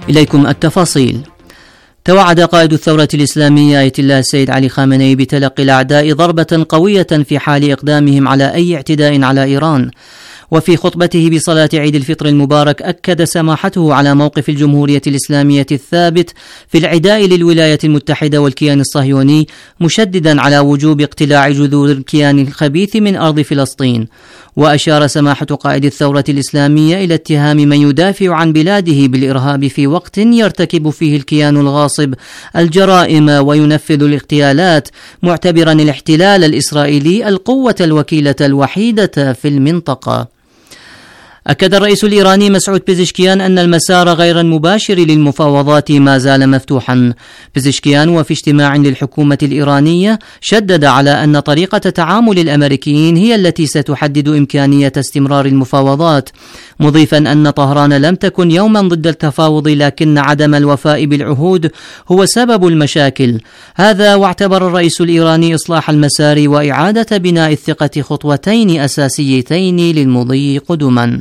إليكم التفاصيل. توعد قائد الثورة الإسلامية آية الله السيد علي خامنئي بتلقي الأعداء ضربة قوية في حال إقدامهم على أي اعتداء على إيران. وفي خطبته بصلاة عيد الفطر المبارك أكد سماحته على موقف الجمهورية الإسلامية الثابت في العداء للولايات المتحدة والكيان الصهيوني، مشددا على وجوب اقتلاع جذور الكيان الخبيث من أرض فلسطين. وأشار سماحة قائد الثورة الإسلامية إلى اتهام من يدافع عن بلاده بالإرهاب في وقت يرتكب فيه الكيان الغاصب الجرائم وينفذ الاغتيالات، معتبرا الاحتلال الإسرائيلي القوة الوكيلة الوحيدة في المنطقة. أكد الرئيس الإيراني مسعود بيزشكيان أن المسار غير المباشر للمفاوضات ما زال مفتوحا. بيزشكيان وفي اجتماع للحكومة الإيرانية شدد على أن طريقة تعامل الأمريكيين هي التي ستحدد إمكانية استمرار المفاوضات، مضيفا أن طهران لم تكن يوما ضد التفاوض، لكن عدم الوفاء بالعهود هو سبب المشاكل. هذا واعتبر الرئيس الإيراني إصلاح المسار وإعادة بناء الثقة خطوتين أساسيتين للمضي قدما.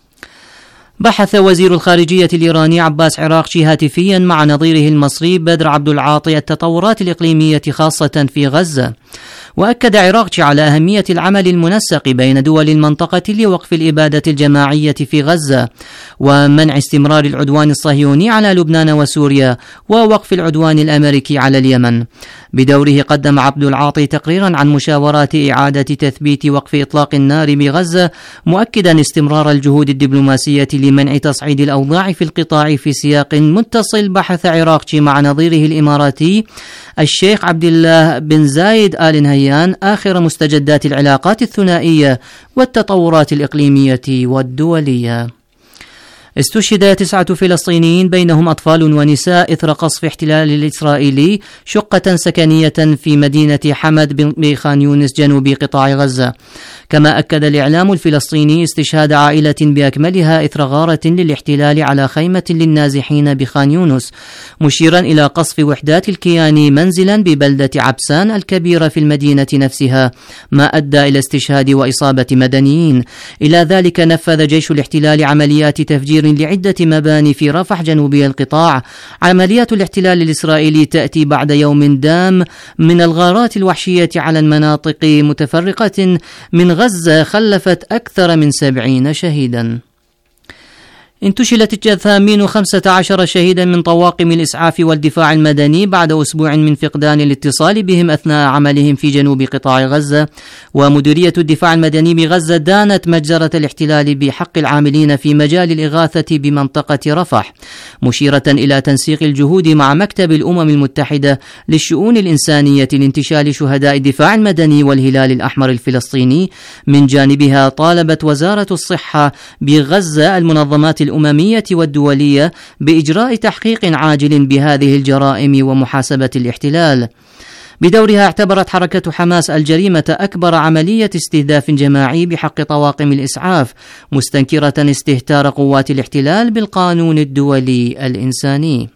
بحث وزير الخارجية الإيراني عباس عراقچي هاتفيا مع نظيره المصري بدر عبد العاطي التطورات الإقليمية خاصة في غزة. وأكد عراقچي على أهمية العمل المنسق بين دول المنطقة لوقف الإبادة الجماعية في غزة ومنع استمرار العدوان الصهيوني على لبنان وسوريا ووقف العدوان الأمريكي على اليمن. بدوره قدم عبد العاطي تقريرا عن مشاورات إعادة تثبيت وقف إطلاق النار بغزة، مؤكدا استمرار الجهود الدبلوماسية لمنع تصعيد الأوضاع في القطاع في سياق متصل. بحث عراقچي مع نظيره الإماراتي الشيخ عبد الله بن زايد آل نهيان آخر مستجدات العلاقات الثنائية والتطورات الإقليمية والدولية. استشهد 9 فلسطينيين بينهم أطفال ونساء إثر قصف احتلال الإسرائيلي شقة سكنية في مدينة حمد بخان يونس جنوب قطاع غزة. كما أكد الإعلام الفلسطيني استشهاد عائلة بأكملها إثر غارة للاحتلال على خيمة للنازحين بخان يونس، مشيرا إلى قصف وحدات الكيان منزلا ببلدة عبسان الكبيرة في المدينة نفسها، ما أدى إلى استشهاد وإصابة مدنيين. إلى ذلك نفذ جيش الاحتلال عمليات تفجير لعدة مباني في رفح جنوبي القطاع. عمليات الاحتلال الإسرائيلي تأتي بعد يوم دام من الغارات الوحشية على المناطق متفرقة من غزة خلفت أكثر من 70 شهيدا. انتشلت الجثامين 15 شهيدا من طواقم الإسعاف والدفاع المدني بعد أسبوع من فقدان الاتصال بهم أثناء عملهم في جنوب قطاع غزة. ومديرية الدفاع المدني بغزة دانت مجزرة الاحتلال بحق العاملين في مجال الإغاثة بمنطقة رفح، مشيرة إلى تنسيق الجهود مع مكتب الأمم المتحدة للشؤون الإنسانية لانتشال شهداء الدفاع المدني والهلال الأحمر الفلسطيني. من جانبها طالبت وزارة الصحة بغزة المنظمات الأممية والدولية بإجراء تحقيق عاجل بهذه الجرائم ومحاسبة الاحتلال. بدورها اعتبرت حركة حماس الجريمة أكبر عملية استهداف جماعي بحق طواقم الإسعاف، مستنكرة استهتار قوات الاحتلال بالقانون الدولي الإنساني.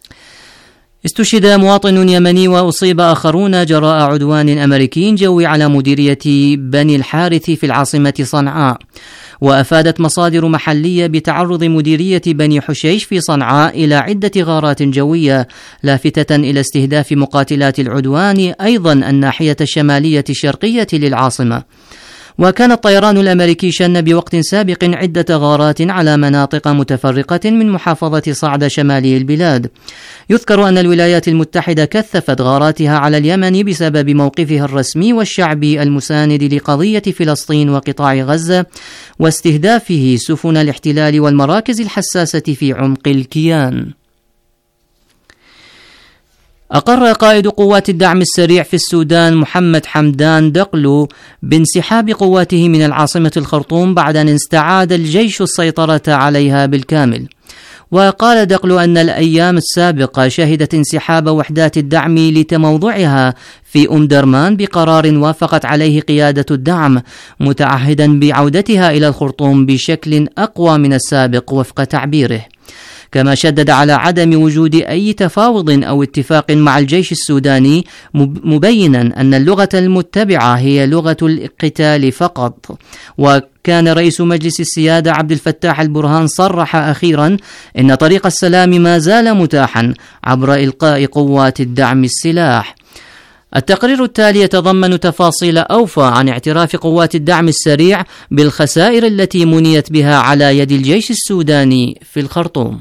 استشهد مواطن يمني وأصيب آخرون جراء عدوان أمريكي جوي على مديرية بني الحارث في العاصمة صنعاء. وأفادت مصادر محلية بتعرض مديرية بني حشيش في صنعاء إلى عدة غارات جوية، لافتة إلى استهداف مقاتلات العدوان أيضا الناحية الشمالية الشرقية للعاصمة. وكان الطيران الأمريكي شن بوقت سابق عدة غارات على مناطق متفرقة من محافظة صعد شمالي البلاد. يذكر أن الولايات المتحدة كثفت غاراتها على اليمن بسبب موقفها الرسمي والشعبي المساند لقضية فلسطين وقطاع غزة واستهدافه سفن الاحتلال والمراكز الحساسة في عمق الكيان. أقر قائد قوات الدعم السريع في السودان محمد حمدان دقلو بانسحاب قواته من العاصمة الخرطوم بعد أن استعاد الجيش السيطرة عليها بالكامل. وقال دقلو أن الأيام السابقة شهدت انسحاب وحدات الدعم لتموضعها في درمان بقرار وافقت عليه قيادة الدعم، متعهدا بعودتها إلى الخرطوم بشكل أقوى من السابق وفق تعبيره. كما شدد على عدم وجود أي تفاوض أو اتفاق مع الجيش السوداني، مبينا أن اللغة المتبعة هي لغة القتال فقط. وكان رئيس مجلس السيادة عبد الفتاح البرهان صرح أخيرا أن طريق السلام ما زال متاحا عبر إلقاء قوات الدعم السلاح. التقرير التالي يتضمن تفاصيل أوفى عن اعتراف قوات الدعم السريع بالخسائر التي منيت بها على يد الجيش السوداني في الخرطوم.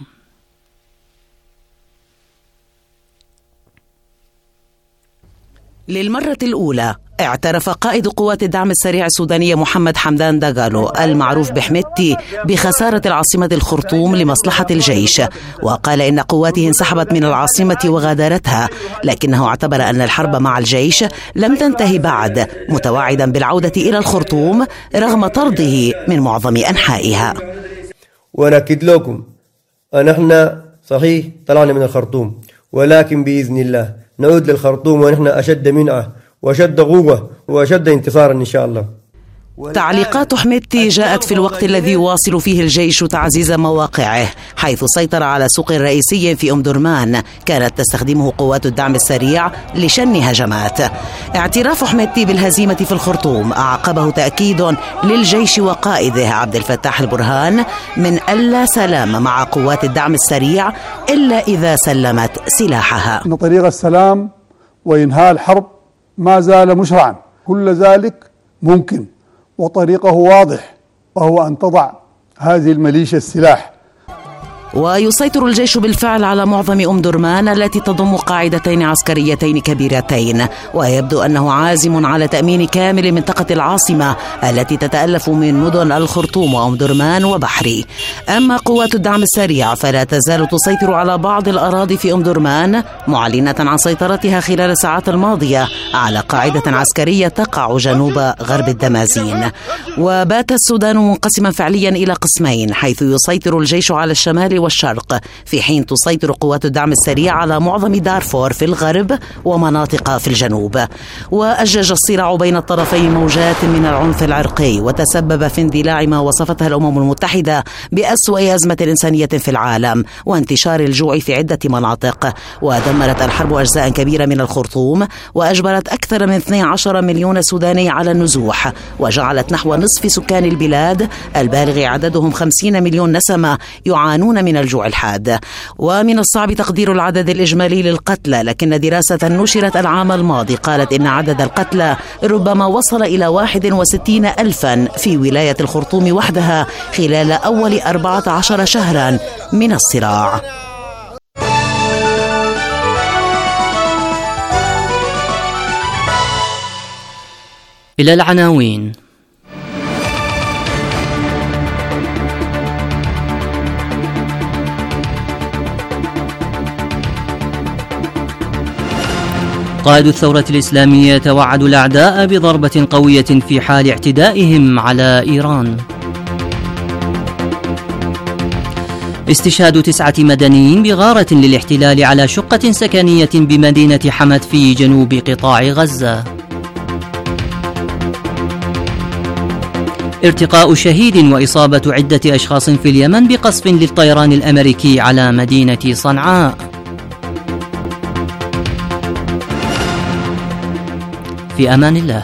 للمرة الأولى اعترف قائد قوات الدعم السريع السودانية محمد حمدان داغالو المعروف بحميدتي بخسارة العاصمة الخرطوم لمصلحة الجيش، وقال إن قواته انسحبت من العاصمة وغادرتها، لكنه اعتبر أن الحرب مع الجيش لم تنتهي بعد، متوعدا بالعودة إلى الخرطوم رغم طرده من معظم أنحائها. ونأكد لكم أن احنا صحيح طلعنا من الخرطوم، ولكن بإذن الله نعود للخرطوم ونحن أشد منعه وأشد قوة وأشد انتصارا إن شاء الله. تعليقات حميدتي جاءت في الوقت الذي يواصل فيه الجيش تعزيز مواقعه، حيث سيطر على سوق رئيسي في أم درمان كانت تستخدمه قوات الدعم السريع لشن هجمات. اعتراف حميدتي بالهزيمة في الخرطوم أعقبه تأكيد للجيش وقائده عبد الفتاح البرهان من ألا سلام مع قوات الدعم السريع إلا إذا سلمت سلاحها. إن طريق السلام وإنهاء الحرب ما زال مشرعا، كل ذلك ممكن وطريقه واضح، وهو أن تضع هذه الميليشيا السلاح. ويسيطر الجيش بالفعل على معظم أم درمان التي تضم قاعدتين عسكريتين كبيرتين، ويبدو أنه عازم على تأمين كامل منطقة العاصمة التي تتألف من مدن الخرطوم وأم درمان وبحري. أما قوات الدعم السريع فلا تزال تسيطر على بعض الأراضي في أم درمان، معلنة عن سيطرتها خلال الساعات الماضية على قاعدة عسكرية تقع جنوب غرب الدمازين. وبات السودان منقسما فعليا إلى قسمين، حيث يسيطر الجيش على الشمال والشرق، في حين تسيطر قوات الدعم السريع على معظم دارفور في الغرب ومناطق في الجنوب. وأجج الصراع بين الطرفين موجات من العنف العرقي، وتسبب في اندلاع ما وصفتها الأمم المتحدة بأسوأ أزمة إنسانية في العالم وانتشار الجوع في عدة مناطق. ودمرت الحرب أجزاء كبيرة من الخرطوم، وأجبرت أكثر من 12 مليون سوداني على النزوح، وجعلت نحو نصف سكان البلاد البالغ عددهم 50 مليون نسمة يعانون من الجوع الحاد. ومن الصعب تقدير العدد الإجمالي للقتلى، لكن دراسة نشرت العام الماضي قالت إن عدد القتلى ربما وصل إلى 61 ألفا في ولاية الخرطوم وحدها خلال أول 14 شهرا من الصراع. إلى العناوين. قائد الثورة الإسلامية توعد الأعداء بضربة قوية في حال اعتدائهم على إيران. استشهاد 9 مدنيين بغارة للاحتلال على شقة سكنية بمدينة حمد في جنوب قطاع غزة. ارتقاء شهيد وإصابة عدة أشخاص في اليمن بقصف للطيران الأمريكي على مدينة صنعاء. في أمان الله.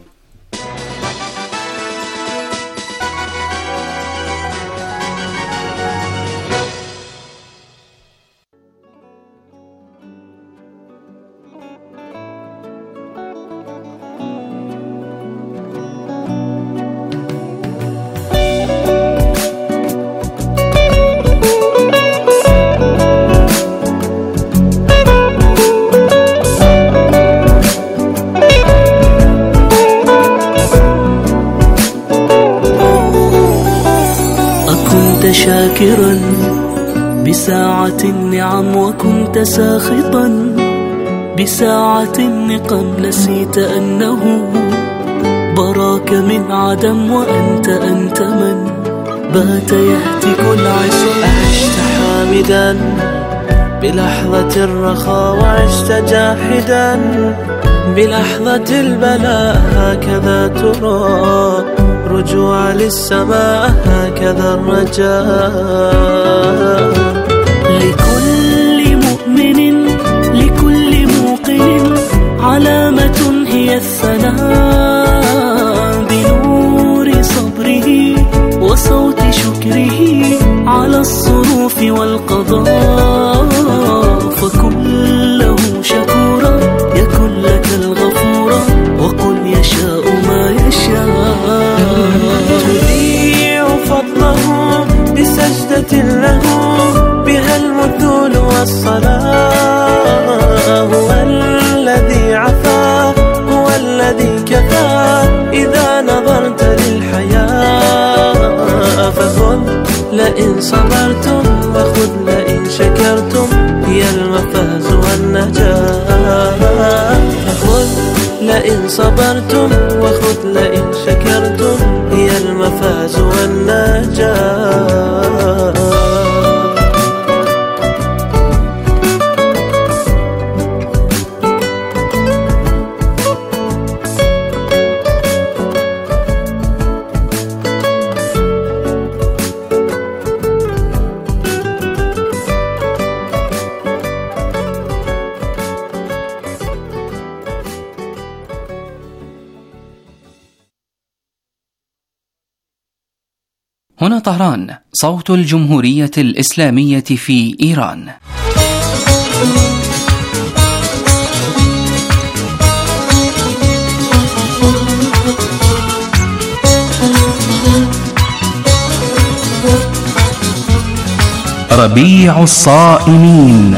شاكرا بساعة النعم وكنت ساخطا بساعة النقم، نسيت أنه براك من عدم وأنت من بات يهتك العصا. عشت حامدا بلحظة الرخاء وعشت جاحدا بلحظة البلاء، هكذا ترى رجوع للسماء، هكذا الرجاء. علامة هي الثناء بنور صبره وصوت شكره على الصروف والقضاء، فكن له شكورا يكن لك الغفورا، وقل يشاء ما يشاء. تذيع فضله بسجدة له بها المثول والصلاة، هو الذي عفا هو الذي كفى إذا نظرت للحياة، فخذ لئن صبرتم وخذ لئن شكرتم هي المفاز والنجاة، فخذ لئن صبرتم وخذ لئن شكرتم هي المفاز والنجاة. هنا طهران، صوت الجمهورية الإسلامية في إيران. ربيع الصائمين.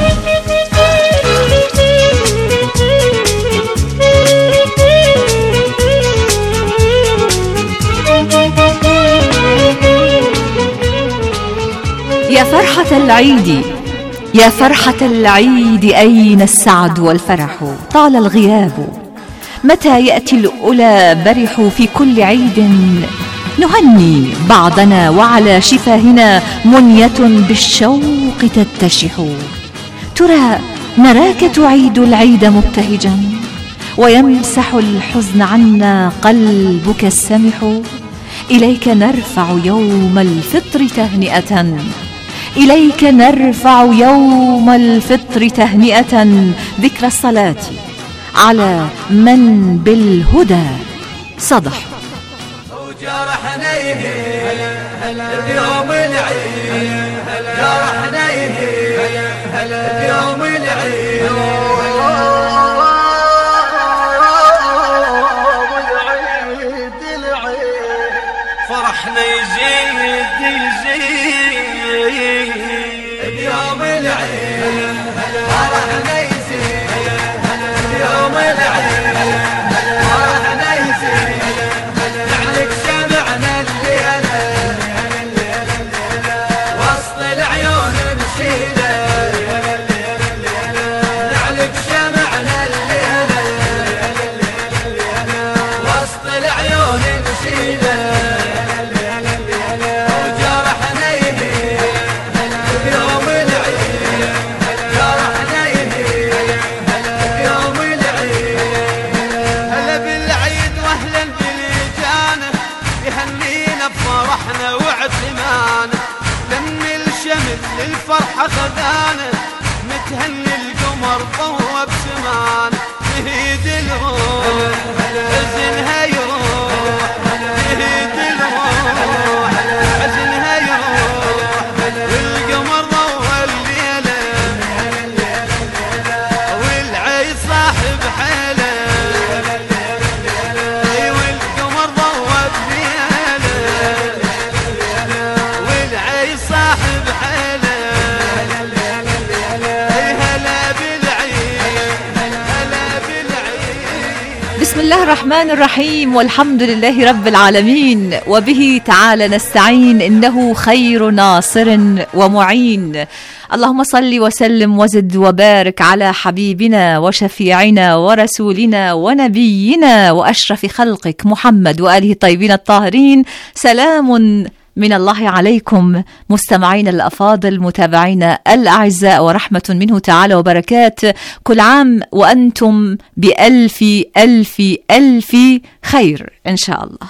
يا فرحة العيد يا فرحة العيد، أين السعد والفرح؟ طال الغياب، متى يأتي الأولى برح؟ في كل عيد نهني بعضنا وعلى شفاهنا منية بالشوق تتشح. ترى نراك تعيد العيد مبتهجا ويمسح الحزن عنا قلبك السمح. إليك نرفع يوم الفطر تهنئة، إليك نرفع يوم الفطر تهنئة، ذكرى الصلاة على من بالهدى صدح. جرحنا بيوم العيد، جرحنا بيوم العيد، فرحنا يزيد بيوم العيد، فرحنا يزيد بيوم العيد، فرحنا يزيد نعلق سمعنا الليلة وسط العيون نشيله، نعلق سمعنا الليلة وسط العيون نشيله. الفرحة خذانه متهني القمر ضوى بسمان، تهيد الروح حزنها يروح، تهيد الروح حزنها يروح، والقمر ضوى الليلة والعي صاحب حيله، والقمر ضوى الليلة والعي صاحب حيله. بسم الله الرحمن الرحيم، والحمد لله رب العالمين، وبه تعالى نستعين، إنه خير ناصر ومعين. اللهم صل وسلم وزد وبارك على حبيبنا وشفيعنا ورسولنا ونبينا وأشرف خلقك محمد وآله الطيبين الطاهرين. سلام من الله عليكم مستمعين الأفاضل، متابعينا الأعزاء، ورحمة منه تعالى وبركات. كل عام وأنتم بألف ألف ألف خير إن شاء الله.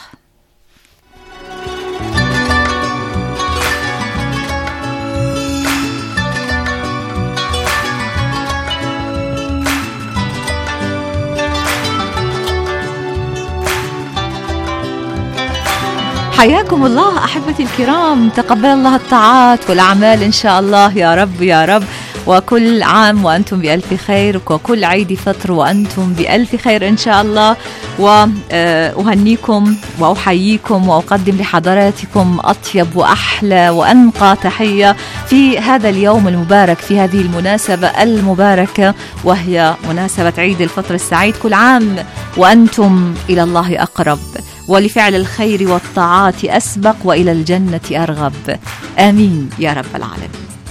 حياكم الله أحبتي الكرام، تقبل الله الطاعات والأعمال إن شاء الله يا رب يا رب، وكل عام وأنتم بألف خير، وكل عيد فطر وأنتم بألف خير إن شاء الله. وأهنيكم وأحييكم وأقدم لحضراتكم أطيب وأحلى وأنقى تحية في هذا اليوم المبارك، في هذه المناسبة المباركة وهي مناسبة عيد الفطر السعيد. كل عام وأنتم إلى الله أقرب، ولفعل الخير والطاعات أسبق، وإلى الجنة أرغب. آمين يا رب العالمين.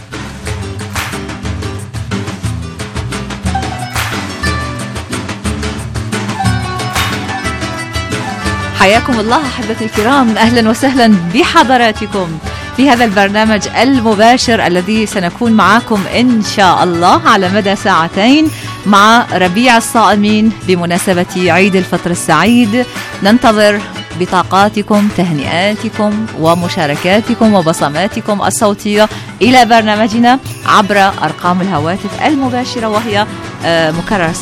حياكم الله أحبتي الكرام، أهلا وسهلا بحضراتكم في هذا البرنامج المباشر الذي سنكون معكم إن شاء الله على مدى ساعتين مع ربيع الصائمين بمناسبة عيد الفطر السعيد. ننتظر بطاقاتكم، تهنئاتكم ومشاركاتكم وبصماتكم الصوتية إلى برنامجنا عبر أرقام الهواتف المباشرة، وهي مكرر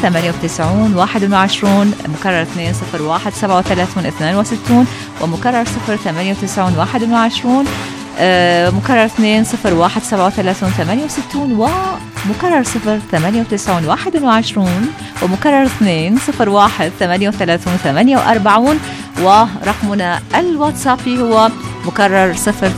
098 مكرر 201 ومكرر 098 مكرر 201 ومكرر 098 ومكرر 201 ورقمنا الواتسابي هو مكرر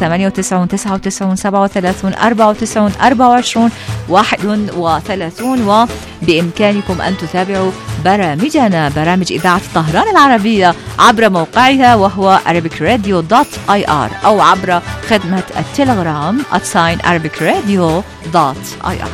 098 وبإمكانكم أن تتابعوا برامجنا، برامج إذاعة طهران العربية عبر موقعها وهو arabicradio.ir أو عبر خدمة التليجرام @arabicradio.ir.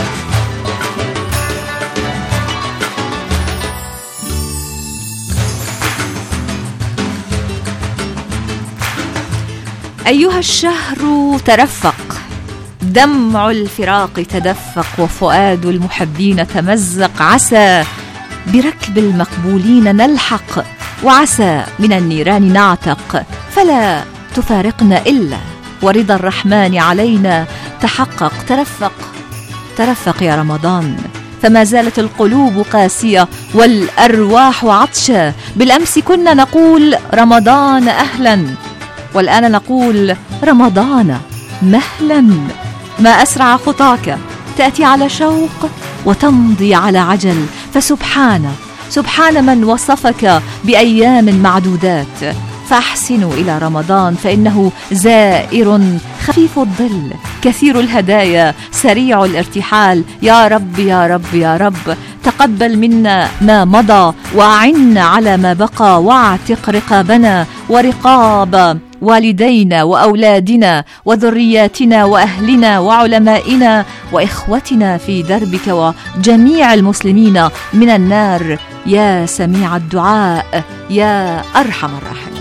أيها الشهر ترفق، دمع الفراق تدفق، وفؤاد المحبين تمزق. عسى بركب المقبولين نلحق، وعسى من النيران نعتق، فلا تفارقنا إلا ورضا الرحمن علينا تحقق. ترفق ترفق يا رمضان، فما زالت القلوب قاسية والأرواح عطشة. بالأمس كنا نقول رمضان أهلا، والآن نقول رمضان مهلا. ما أسرع خطاك، تأتي على شوق وتمضي على عجل، فسبحان من وصفك بأيام معدودات. فأحسنوا إلى رمضان فإنه زائر خفيف الظل كثير الهدايا سريع الارتحال. يا رب يا رب يا رب، تقبل منا ما مضى، وأعنا على ما بقى، واعتق رقابنا ورقاب والدينا وأولادنا وذرياتنا وأهلنا وعلمائنا وإخوتنا في دربك، وجميع المسلمين من النار يا سميع الدعاء يا أرحم الراحمين.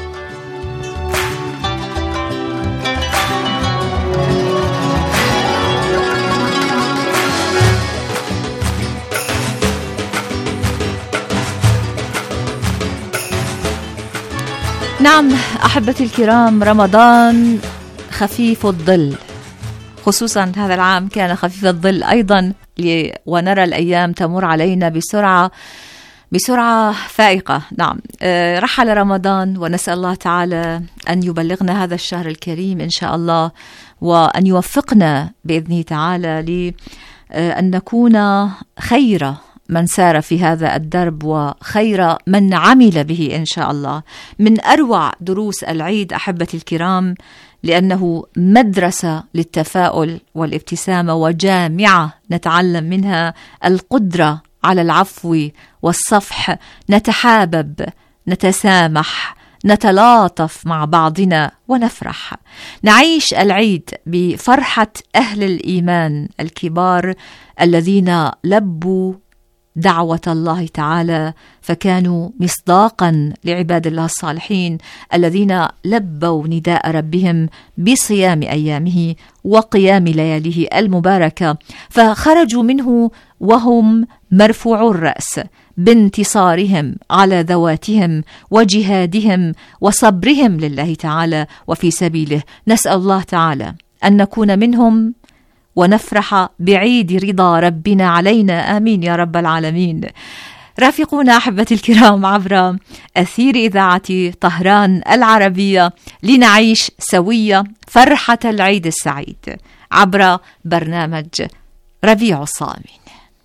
نعم أحبتي الكرام، رمضان خفيف الظل، خصوصا هذا العام كان خفيف الظل أيضا، ونرى الأيام تمر علينا بسرعة فائقة. نعم رحل رمضان، ونسأل الله تعالى أن يبلغنا هذا الشهر الكريم إن شاء الله، وأن يوفقنا بإذنه تعالى لأن نكون خير من سار في هذا الدرب وخير من عمل به إن شاء الله. من أروع دروس العيد أحبتي الكرام، لأنه مدرسة للتفاؤل والابتسامة، وجامعة نتعلم منها القدرة على العفو والصفح، نتحابب، نتسامح، نتلاطف مع بعضنا ونفرح، نعيش العيد بفرحة أهل الإيمان الكبار الذين لبوا دعوة الله تعالى، فكانوا مصداقا لعباد الله الصالحين الذين لبوا نداء ربهم بصيام أيامه وقيام لياليه المباركة، فخرجوا منه وهم مرفوع الرأس بانتصارهم على ذواتهم وجهادهم وصبرهم لله تعالى وفي سبيله. نسأل الله تعالى أن نكون منهم ونفرح بعيد رضا ربنا علينا، آمين يا رب العالمين. رافقونا أحبتي الكرام عبر أثير إذاعة طهران العربية لنعيش سوية فرحة العيد السعيد عبر برنامج ربيع الصائمين.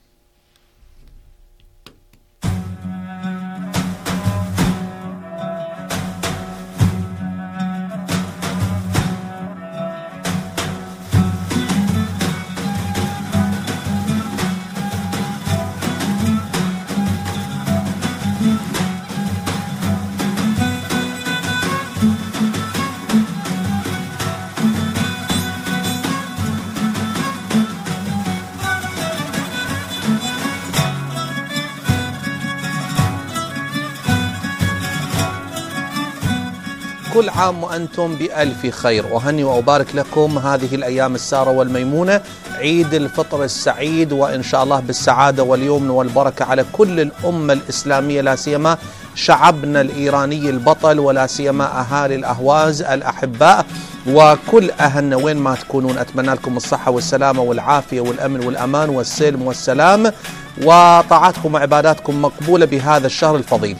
كل عام وأنتم بألف خير، وهني وأبارك لكم هذه الأيام السارة والميمونة، عيد الفطر السعيد، وإن شاء الله بالسعادة واليمن والبركة على كل الأمة الإسلامية، لا سيما شعبنا الإيراني البطل، ولا سيما أهالي الأهواز الأحباء وكل أهلنا وين ما تكونون. أتمنى لكم الصحة والسلامة والعافية والأمن والأمان والسلم والسلام، وطاعاتكم وعباداتكم مقبولة بهذا الشهر الفضيل.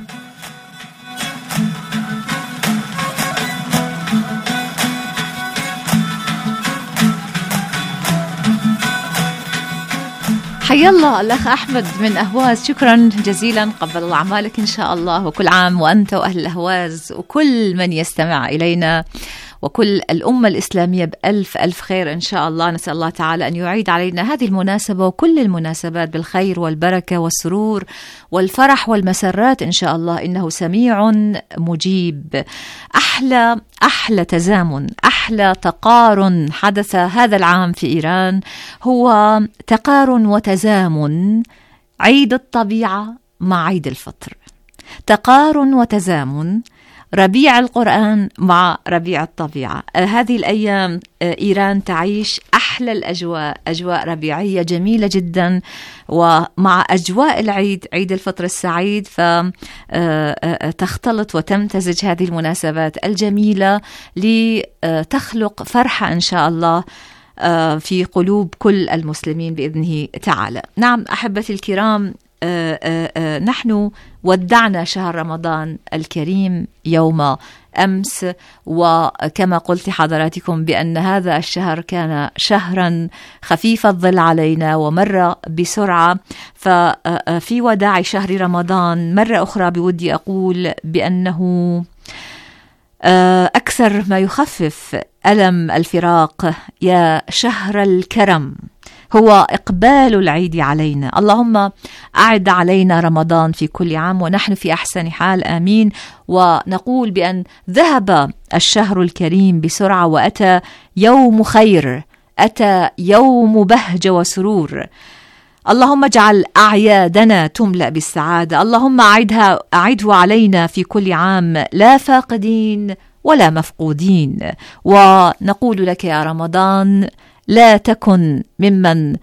حيا الله الأخ أحمد من أهواز، شكرا جزيلا، قبل الله أعمالك إن شاء الله، وكل عام وأنت وأهل الأهواز وكل من يستمع إلينا وكل الأمة الإسلامية بألف ألف خير إن شاء الله. نسأل الله تعالى أن يعيد علينا هذه المناسبة وكل المناسبات بالخير والبركة والسرور والفرح والمسرات إن شاء الله، إنه سميع مجيب. أحلى تزامن، أحلى تقارن حدث هذا العام في إيران هو تقارن وتزامن عيد الطبيعة مع عيد الفطر، تقارن وتزامن ربيع القرآن مع ربيع الطبيعة. هذه الأيام إيران تعيش أحلى الأجواء، أجواء ربيعية جميلة جدا، ومع أجواء العيد، عيد الفطر السعيد، فتختلط وتمتزج هذه المناسبات الجميلة لتخلق فرحة إن شاء الله في قلوب كل المسلمين بإذنه تعالى. نعم أحبتي الكرام، نحن ودعنا شهر رمضان الكريم يوم أمس، وكما قلت حضراتكم بأن هذا الشهر كان شهرا خفيف الظل علينا ومر بسرعة. ففي وداع شهر رمضان مرة أخرى بودي أقول بأنه أكثر ما يخفف ألم الفراق يا شهر الكرم هو إقبال العيد علينا. اللهم أعد علينا رمضان في كل عام ونحن في أحسن حال، آمين. ونقول بأن ذهب الشهر الكريم بسرعة وأتى يوم خير، أتى يوم بهجة وسرور. اللهم اجعل أعيادنا تملأ بالسعادة، اللهم أعده علينا في كل عام لا فاقدين ولا مفقودين. ونقول لك يا رمضان لا تكن ممن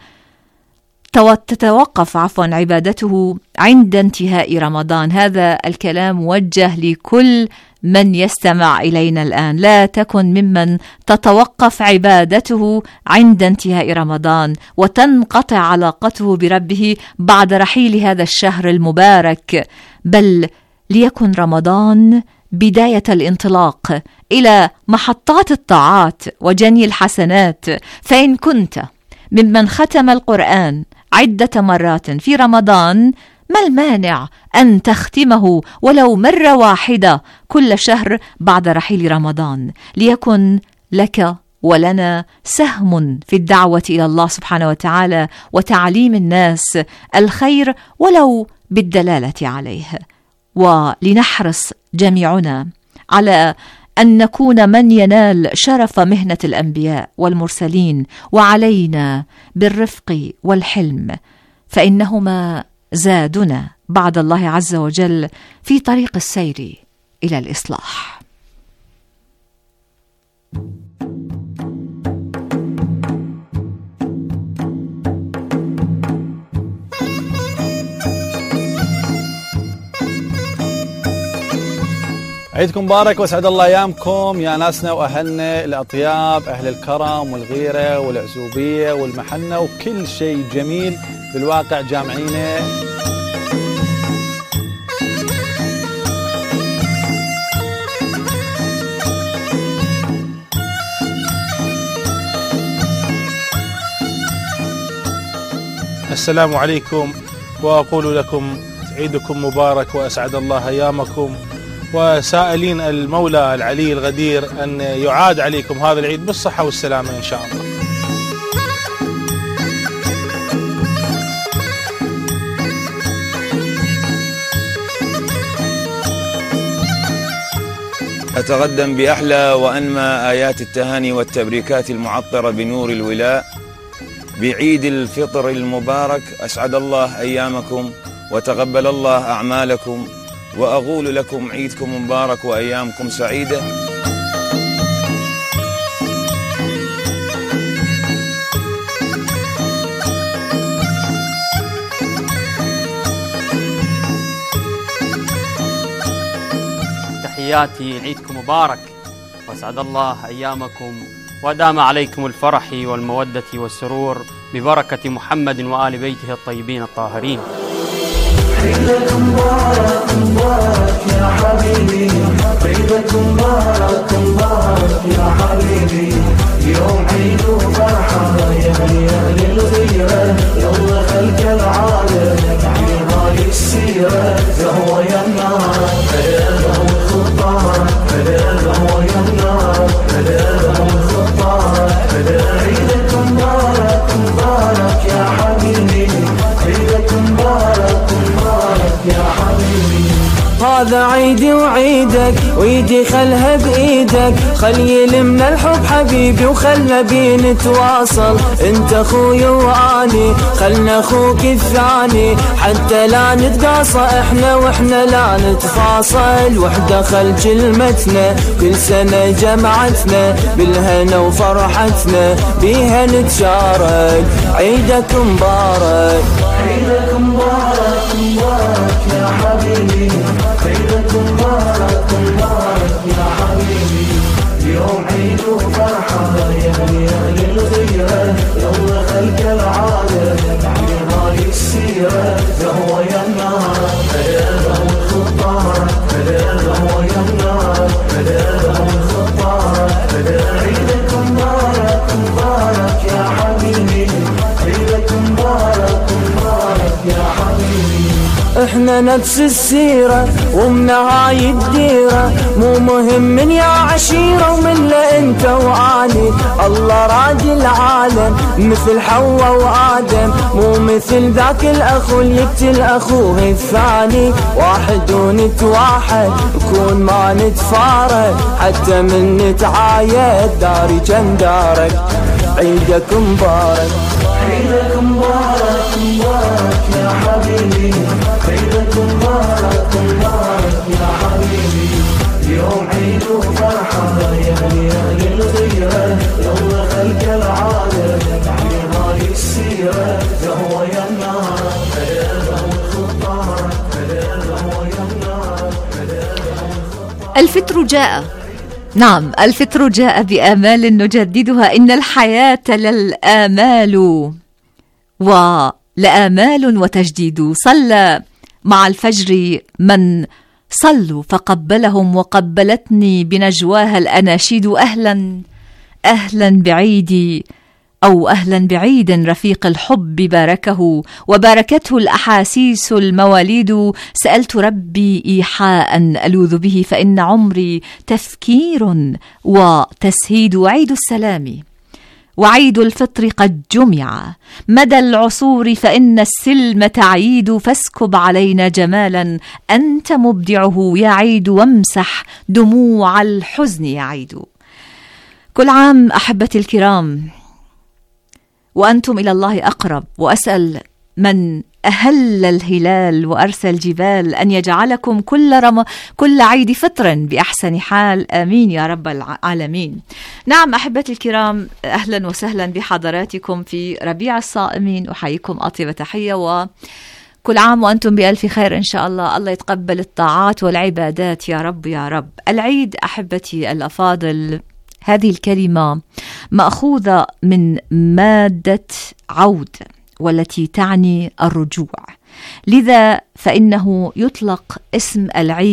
تتوقف عبادته عند انتهاء رمضان. هذا الكلام موجه لكل من يستمع إلينا الآن، لا تكن ممن تتوقف عبادته عند انتهاء رمضان وتنقطع علاقته بربه بعد رحيل هذا الشهر المبارك، بل ليكن رمضان بداية الانطلاق إلى محطات الطاعات وجني الحسنات. فإن كنت ممن ختم القرآن عدة مرات في رمضان، ما المانع أن تختمه ولو مرة واحدة كل شهر بعد رحيل رمضان، ليكن لك ولنا سهم في الدعوة إلى الله سبحانه وتعالى وتعليم الناس الخير ولو بالدلالة عليه. ولنحرص جميعنا على أن نكون من ينال شرف مهنة الأنبياء والمرسلين، وعلينا بالرفق والحلم، فإنهما زادنا بعد الله عز وجل في طريق السير إلى الإصلاح. عيدكم مبارك واسعد الله ايامكم يا ناسنا واهلنا الاطياب، اهل الكرم والغيره والعزوبيه والمحنه وكل شيء جميل بالواقع جامعينه. السلام عليكم، وأقول لكم عيدكم مبارك وأسعد الله أيامكم، وسائلين المولى العلي الغدير أن يعاد عليكم هذا العيد بالصحة والسلامة إن شاء الله. أتقدم بأحلى وأنمى آيات التهاني والتبريكات المعطرة بنور الولاء بعيد الفطر المبارك. أسعد الله أيامكم وتقبل الله أعمالكم، وأقول لكم عيدكم مبارك وأيامكم سعيدة. تحياتي، عيدكم مبارك وأسعد الله أيامكم، ودام عليكم الفرح والمودة والسرور ببركة محمد وآل بيته الطيبين الطاهرين. عيدك مبارك مبارك يا حبيبي، عيدك مبارك مبارك يا حبيبي، يوم عيد وفرحة يا أهل الغيرة، يلا خلق العالم في هاي السيرة، هو يا النار هذا الخطار، هذا هو يا النار هذا الخطار، عيدك مبارك مبارك يا حبيبي، عيدك مبارك مبارك يا حبيبي. هذا عيدي وعيدك ويدي خلها بإيدك، خلي يلمنا الحب حبيبي وخلنا بين نتواصل، انت اخوي واني خلنا اخوك الثاني، حتى لا نتقاصى احنا واحنا لا نتفاصل، وحده خل كلمتنا كل سنة جمعتنا بالهنا وفرحتنا بيها نتشارك. عيدك مبارك، عيدك مبارك مبارك يا حبيبي، عيدك مبارك مبارك يا حبيبي، يوم عيد وفرحة يا أهل الغيرة، يلا خلق العالم في هاي السيرة، هو يا النار هذا هو الخطار، هذا هو يا النار هذا هو الخطار، عيدك مبارك مبارك يا حبيبي، عيدك مبارك مبارك يا حبيبي. احنا نفس السيرة ومن هاي الديرة، مو مهم من يا عشيرة ومن لا انت واني، الله راجي العالم مثل حواء وآدم، مو مثل ذاك الاخو اللي يقتل اخوه الثاني، واحد ونتواحد نكون ما نتفارق، حتى من نتعايد داري كان دارك. عيدك مبارك، عيدك مبارك مبارك يا حبيبي، عيدك مبارك مبارك يا حبيبي، يوم عيد وفرحة يا أهل الغيرة، يلا خلق العالم في هاي السيرة، هو يا النار هذا هو الخطار، هذا هو يا النار هذا هو الخطار. الفطر جاء، نعم الفطر جاء بآمال نجددها، إن الحياة للآمال ولآمال وتجديد. صلى مع الفجر من صلوا فقبلهم وقبلتني بنجواها الأناشيد. أهلا أهلا بعيدي أو أهلا بعيد رفيق الحب باركه وباركته الأحاسيس المواليد. سألت ربي إيحاء ألوذ به فإن عمري تفكير وتسهيد. عيد السلام وعيد الفطر قد جمع مدى العصور فإن السلم تعيد. فاسكب علينا جمالا أنت مبدعه يا عيد وامسح دموع الحزن يا عيد. كل عام أحبتي الكرام وأنتم إلى الله أقرب، وأسأل من أهل الهلال وأرسل الجبال أن يجعلكم كل عيد فطر بأحسن حال، آمين يا رب العالمين. نعم أحبتي الكرام، أهلا وسهلا بحضراتكم في ربيع الصائمين، أحييكم أطيب تحية، وكل عام وأنتم بألف خير إن شاء الله. الله يتقبل الطاعات والعبادات يا رب يا رب. العيد أحبتي الأفاضل، هذه الكلمة مأخوذة من مادة عود والتي تعني الرجوع، لذا فإنه يطلق اسم العيد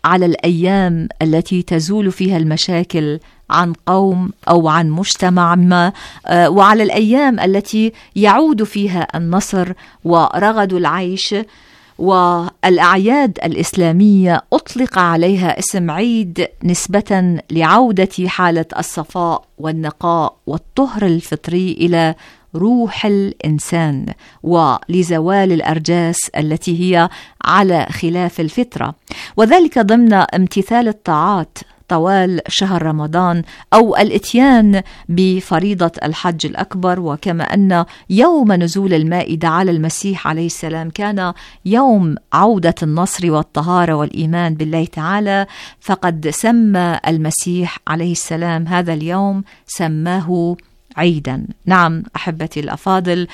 على الأيام التي تزول فيها المشاكل عن قوم أو عن مجتمع ما، وعلى الأيام التي يعود فيها النصر ورغد العيش. والأعياد الإسلامية أطلق عليها اسم عيد نسبة لعودة حالة الصفاء والنقاء والطهر الفطري إلى روح الإنسان، ولزوال الأرجاس التي هي على خلاف الفطرة، وذلك ضمن امتثال الطاعات طوال شهر رمضان أو الإتيان بفريضة الحج الأكبر. وكما أن يوم نزول المائدة على المسيح عليه السلام كان يوم عودة النصر والطهارة والإيمان بالله تعالى، فقد سمى المسيح عليه السلام هذا اليوم سماه عيدا. نعم أحبتي الأفاضل،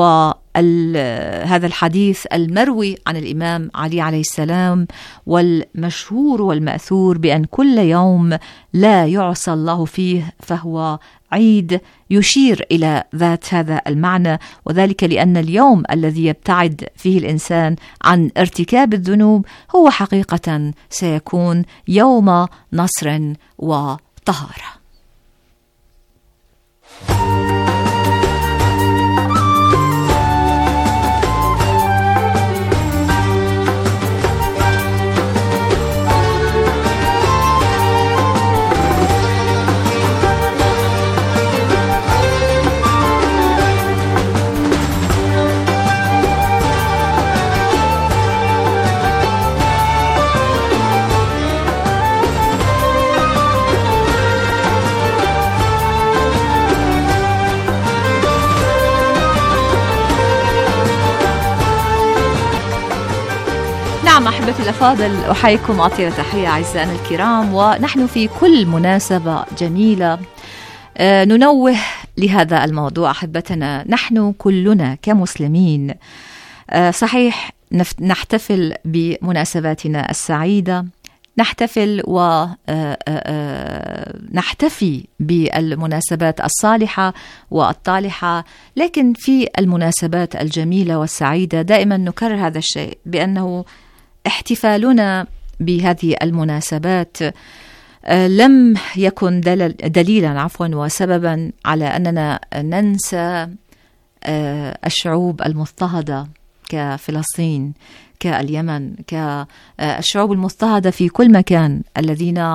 وهذا الحديث المروي عن الإمام علي عليه السلام والمشهور والمأثور بأن كل يوم لا يعصى الله فيه فهو عيد يشير إلى ذات هذا المعنى، وذلك لأن اليوم الذي يبتعد فيه الإنسان عن ارتكاب الذنوب هو حقيقة سيكون يوم نصر وطهارة. نعم أحبتي الأفاضل، أحييكم أطيب تحية أعزائنا الكرام، ونحن في كل مناسبة جميلة ننوه لهذا الموضوع. أحبتنا، نحن كلنا كمسلمين صحيح نحتفل بمناسباتنا السعيدة، نحتفل ونحتفي بالمناسبات الصالحة والطالحة، لكن في المناسبات الجميلة والسعيدة دائما نكرر هذا الشيء، بأنه احتفالنا بهذه المناسبات لم يكن دليلا وسببا على أننا ننسى الشعوب المضطهدة كفلسطين، كاليمن، كالشعوب المضطهدة في كل مكان، الذين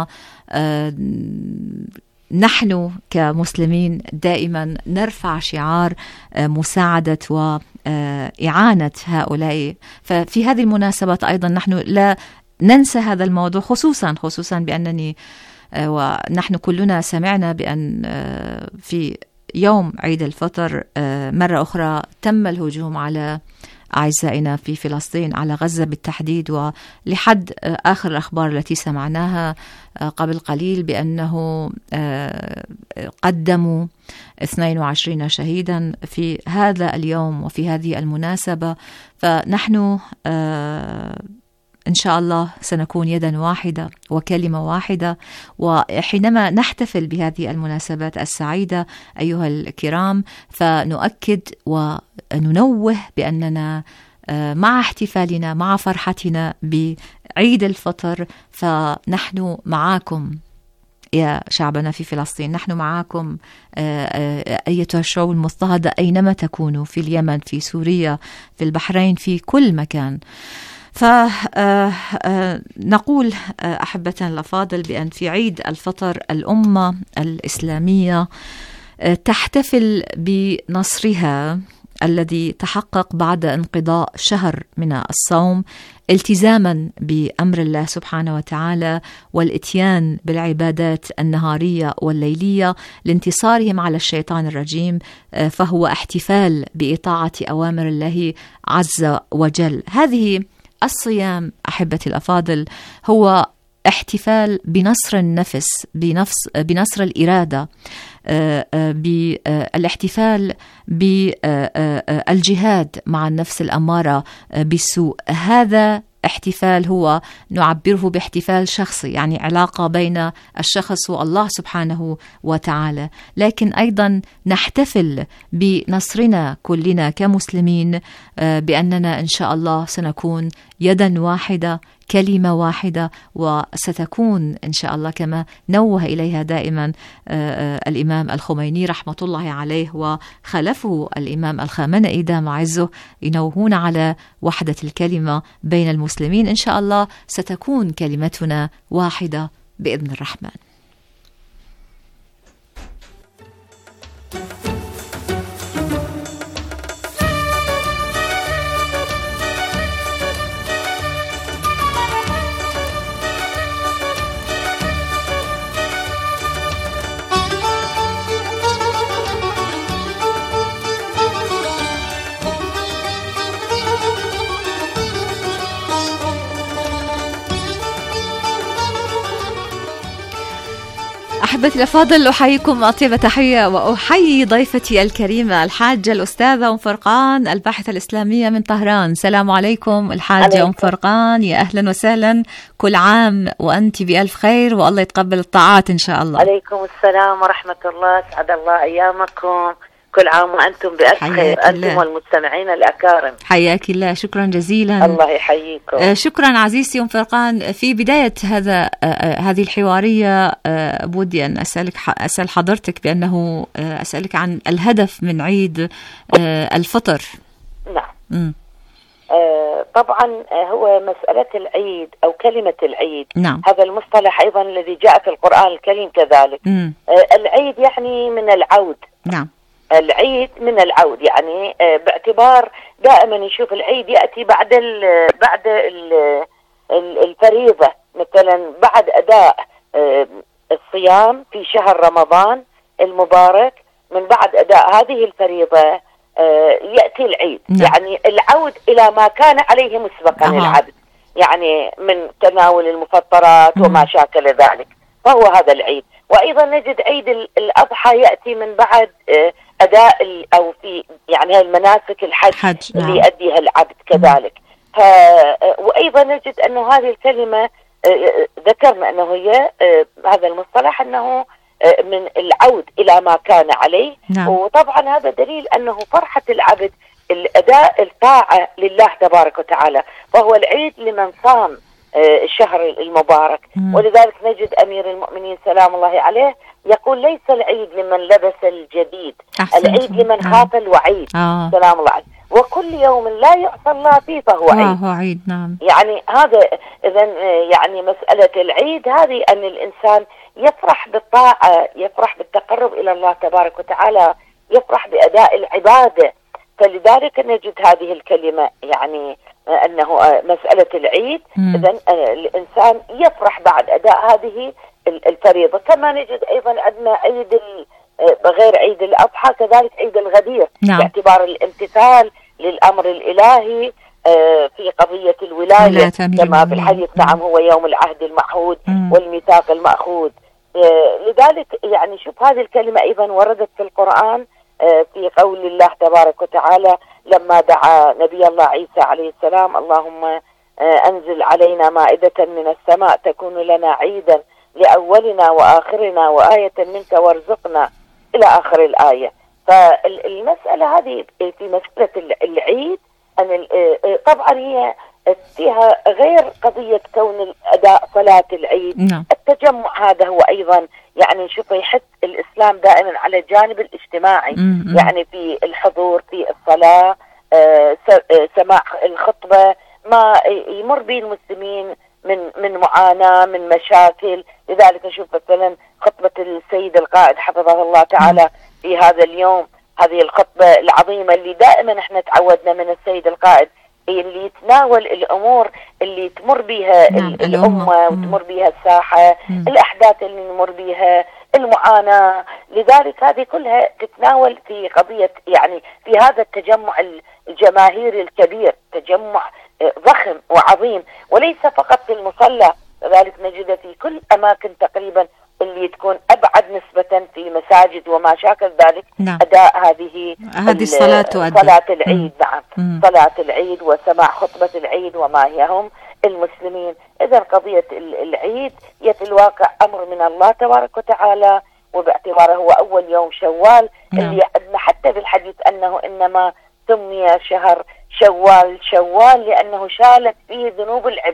نحن كمسلمين دائما نرفع شعار مساعدة وإعانة هؤلاء. ففي هذه المناسبات أيضا نحن لا ننسى هذا الموضوع، خصوصا بأنني ونحن كلنا سمعنا بأن في يوم عيد الفطر مرة أخرى تم الهجوم على أعزائنا في فلسطين، على غزة بالتحديد، ولحد آخر الأخبار التي سمعناها قبل قليل بأنه قدموا 22 شهيدا في هذا اليوم وفي هذه المناسبة. فنحن إن شاء الله سنكون يدا واحدة وكلمة واحدة، وحينما نحتفل بهذه المناسبات السعيدة أيها الكرام فنؤكد وننوه بأننا مع احتفالنا مع فرحتنا بعيد الفطر فنحن معاكم يا شعبنا في فلسطين، نحن معاكم أيتها الشعوب المضطهدة أينما تكونوا، في اليمن، في سوريا، في البحرين، في كل مكان. فنقول أحبتنا الأفاضل بأن في عيد الفطر الأمة الإسلامية تحتفل بنصرها الذي تحقق بعد انقضاء شهر من الصوم، التزاما بأمر الله سبحانه وتعالى والإتيان بالعبادات النهارية والليلية لانتصارهم على الشيطان الرجيم، فهو احتفال بإطاعة أوامر الله عز وجل. هذه الصيام أحبتي الأفاضل هو احتفال بنصر النفس، بنصر الإرادة، بالاحتفال بالجهاد مع النفس الأمارة بالسوء. هذا احتفال هو نعبره باحتفال شخصي، يعني علاقة بين الشخص والله سبحانه وتعالى، لكن أيضا نحتفل بنصرنا كلنا كمسلمين، بأننا إن شاء الله سنكون يدا واحدة كلمة واحدة، وستكون إن شاء الله كما نوه إليها دائما الإمام الخميني رحمة الله عليه وخلفه الإمام الخامنئي دام عزه، ينوهون على وحدة الكلمة بين المسلمين. إن شاء الله ستكون كلمتنا واحدة بإذن الرحمن. أحبتي الأفاضل، أحييكم أطيب تحية وأحيي ضيفتي الكريمة الحاجة الأستاذة أم فرقان الباحثة الإسلامية من طهران. السلام عليكم الحاجة أم فرقان، يا أهلا وسهلا، كل عام وأنت بألف خير والله يتقبل الطاعات إن شاء الله. عليكم السلام ورحمة الله، سعد الله أيامكم، كل عام وأنتم بألف خير أنتم والمستمعين الأكارم. حياك الله، شكرا جزيلا. الله يحييكم. شكرا عزيزتي أم فرقان. في بداية هذه الحوارية بودي أن أسأل حضرتك بأنه أسألك عن الهدف من عيد الفطر. نعم. طبعا هو مسألة العيد أو كلمة العيد، نعم. هذا المصطلح أيضا الذي جاء في القرآن الكريم كذلك. العيد يعني من العود. نعم. العيد من العود، يعني باعتبار دائما نشوف العيد يأتي بعد الفريضة، مثلا بعد أداء الصيام في شهر رمضان المبارك، من بعد أداء هذه الفريضة يأتي العيد. يعني العود إلى ما كان عليه مسبقا العبد، يعني من تناول المفطرات وما شاكل ذلك، فهو هذا العيد. وأيضا نجد عيد الأضحى يأتي من بعد أداء أو في يعني المناسك الحج اللي يؤديها العبد كذلك. وأيضا نجد أنه هذه الكلمة ذكرنا أنه هي هذا المصطلح أنه من العود إلى ما كان عليه. نعم. وطبعا هذا دليل أنه فرحة العبد الأداء الطاعة لله تبارك وتعالى، فهو العيد لمن صام الشهر المبارك. ولذلك نجد أمير المؤمنين سلام الله عليه يقول: ليس العيد لمن لبس الجديد، العيد لمن خاف الوعيد. سلام الله عليه. وكل يوم لا يعصى الله فيه فهو عيد. هو عيد. نعم. يعني هذا إذن يعني مسألة العيد هذه أن الإنسان يفرح بالطاعة، يفرح بالتقرب إلى الله تبارك وتعالى، يفرح بأداء العبادة. فلذلك نجد هذه الكلمة يعني أنه مسألة العيد. إذن الإنسان يفرح بعد أداء هذه الفريضة. كما نجد أيضا عندنا عيد غير عيد الأضحى كذلك عيد الغدير. نعم. باعتبار الامتثال للأمر الإلهي في قضية الولاية كما في الحديث. نعم، هو يوم العهد المعهود والميثاق المأخوذ. لذلك يعني شوف هذه الكلمة أيضا وردت في القرآن في قول الله تبارك وتعالى لما دعا نبي الله عيسى عليه السلام: اللهم أنزل علينا مائدة من السماء تكون لنا عيدا لأولنا وآخرنا وآية منك وارزقنا، إلى آخر الآية. فالمسألة هذه في مسألة العيد أن طبعا هي فيها غير قضية كون الأداء صلاة العيد. التجمع هذا هو أيضا يعني نشوف يحث الإسلام دائما على الجانب الاجتماعي. يعني في الحضور في الصلاة، سماع الخطبة، ما يمر به المسلمين من معاناة من مشاكل. لذلك نشوف مثلا خطبة السيد القائد حفظه الله تعالى في هذا اليوم، هذه الخطبة العظيمة اللي دائما احنا تعودنا من السيد القائد، اللي يتناول الأمور اللي تمر بها الأمة وتمر بها الساحة، الأحداث اللي نمر بها، المعاناة. لذلك هذه كلها تتناول في قضية يعني في هذا التجمع الجماهيري الكبير، تجمع ضخم وعظيم، وليس فقط في المصلى، لذلك نجد في كل أماكن تقريبا اللي تكون أبعد نسبة في مساجد وما شاكل ذلك. نعم. أداء هذه الصلاة صلاة العيد. نعم. صلاة العيد وسماع خطبة العيد وما هي هم المسلمين. إذا قضية العيد هي في الواقع أمر من الله تبارك وتعالى، وباعتباره هو أول يوم شوال. اللي عندنا حتى في الحديث أنه إنما سمي شهر شوال لأنه شالت فيه ذنوب العباد.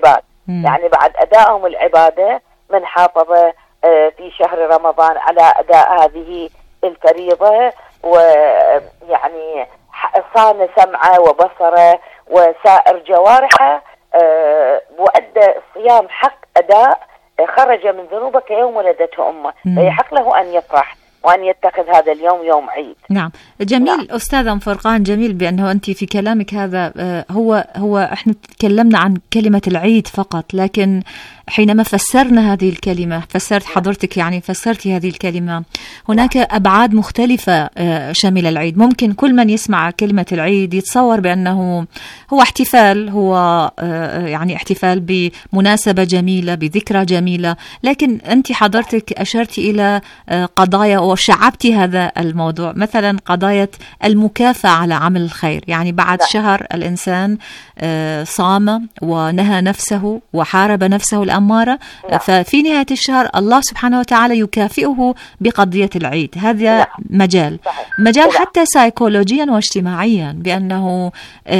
يعني بعد أدائهم العبادة من حافظ في شهر رمضان على أداء هذه الفريضة، ويعني صان سمعه وبصره وسائر جوارحه، وأدى الصيام حق أداء خرج من ذنوبه كيوم ولدته أمه، فيحق له أن يفرح وأن يتخذ هذا اليوم يوم عيد. نعم جميل. نعم. أستاذة فرقان، جميل بأنه أنت في كلامك هذا هو إحنا تكلمنا عن كلمة العيد فقط، لكن حينما فسرنا هذه الكلمة، فسرت حضرتك يعني فسرتي هذه الكلمة، هناك أبعاد مختلفة شاملة العيد. ممكن كل من يسمع كلمة العيد يتصور بأنه هو احتفال، هو يعني احتفال بمناسبة جميلة، بذكرى جميلة، لكن أنت حضرتك أشرتي إلى قضايا وشعبتي هذا الموضوع، مثلا قضايا المكافأة على عمل الخير. يعني بعد شهر الإنسان صام ونهى نفسه وحارب نفسه الأمارة، ففي نهاية الشهر الله سبحانه وتعالى يكافئه بقضية العيد. هذا مجال حتى سيكولوجيا واجتماعيا، بأنه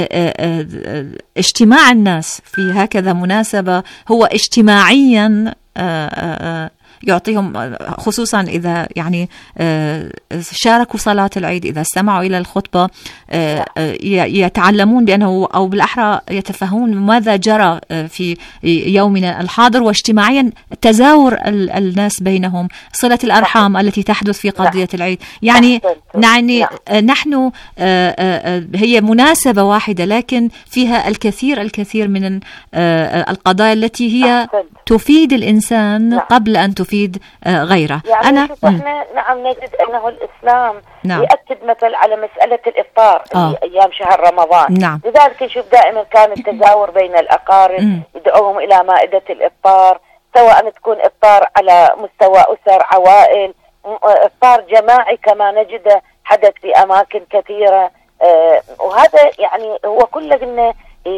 اجتماع الناس في هكذا مناسبة هو اجتماعيا يعطيهم، خصوصا إذا يعني شاركوا صلاة العيد، إذا استمعوا إلى الخطبة يتعلمون بأنه، أو بالأحرى يتفهمون ماذا جرى في يومنا الحاضر، واجتماعيا تزاور الناس بينهم، صلة الأرحام التي تحدث في قضية العيد. يعني نحن هي مناسبة واحدة لكن فيها الكثير من القضايا التي هي تفيد الإنسان قبل أن تفيد غيره. يعني احنا نعم نجد انه الاسلام يؤكد مثل على مسألة الافطار ايام شهر رمضان. لذلك نشوف دائما كان التزاور بين الاقارب، يدعوهم الى مائدة الافطار، سواء تكون افطار على مستوى اسر، عوائل، افطار جماعي كما نجده حدث في اماكن كثيرة. وهذا يعني هو كله قلنا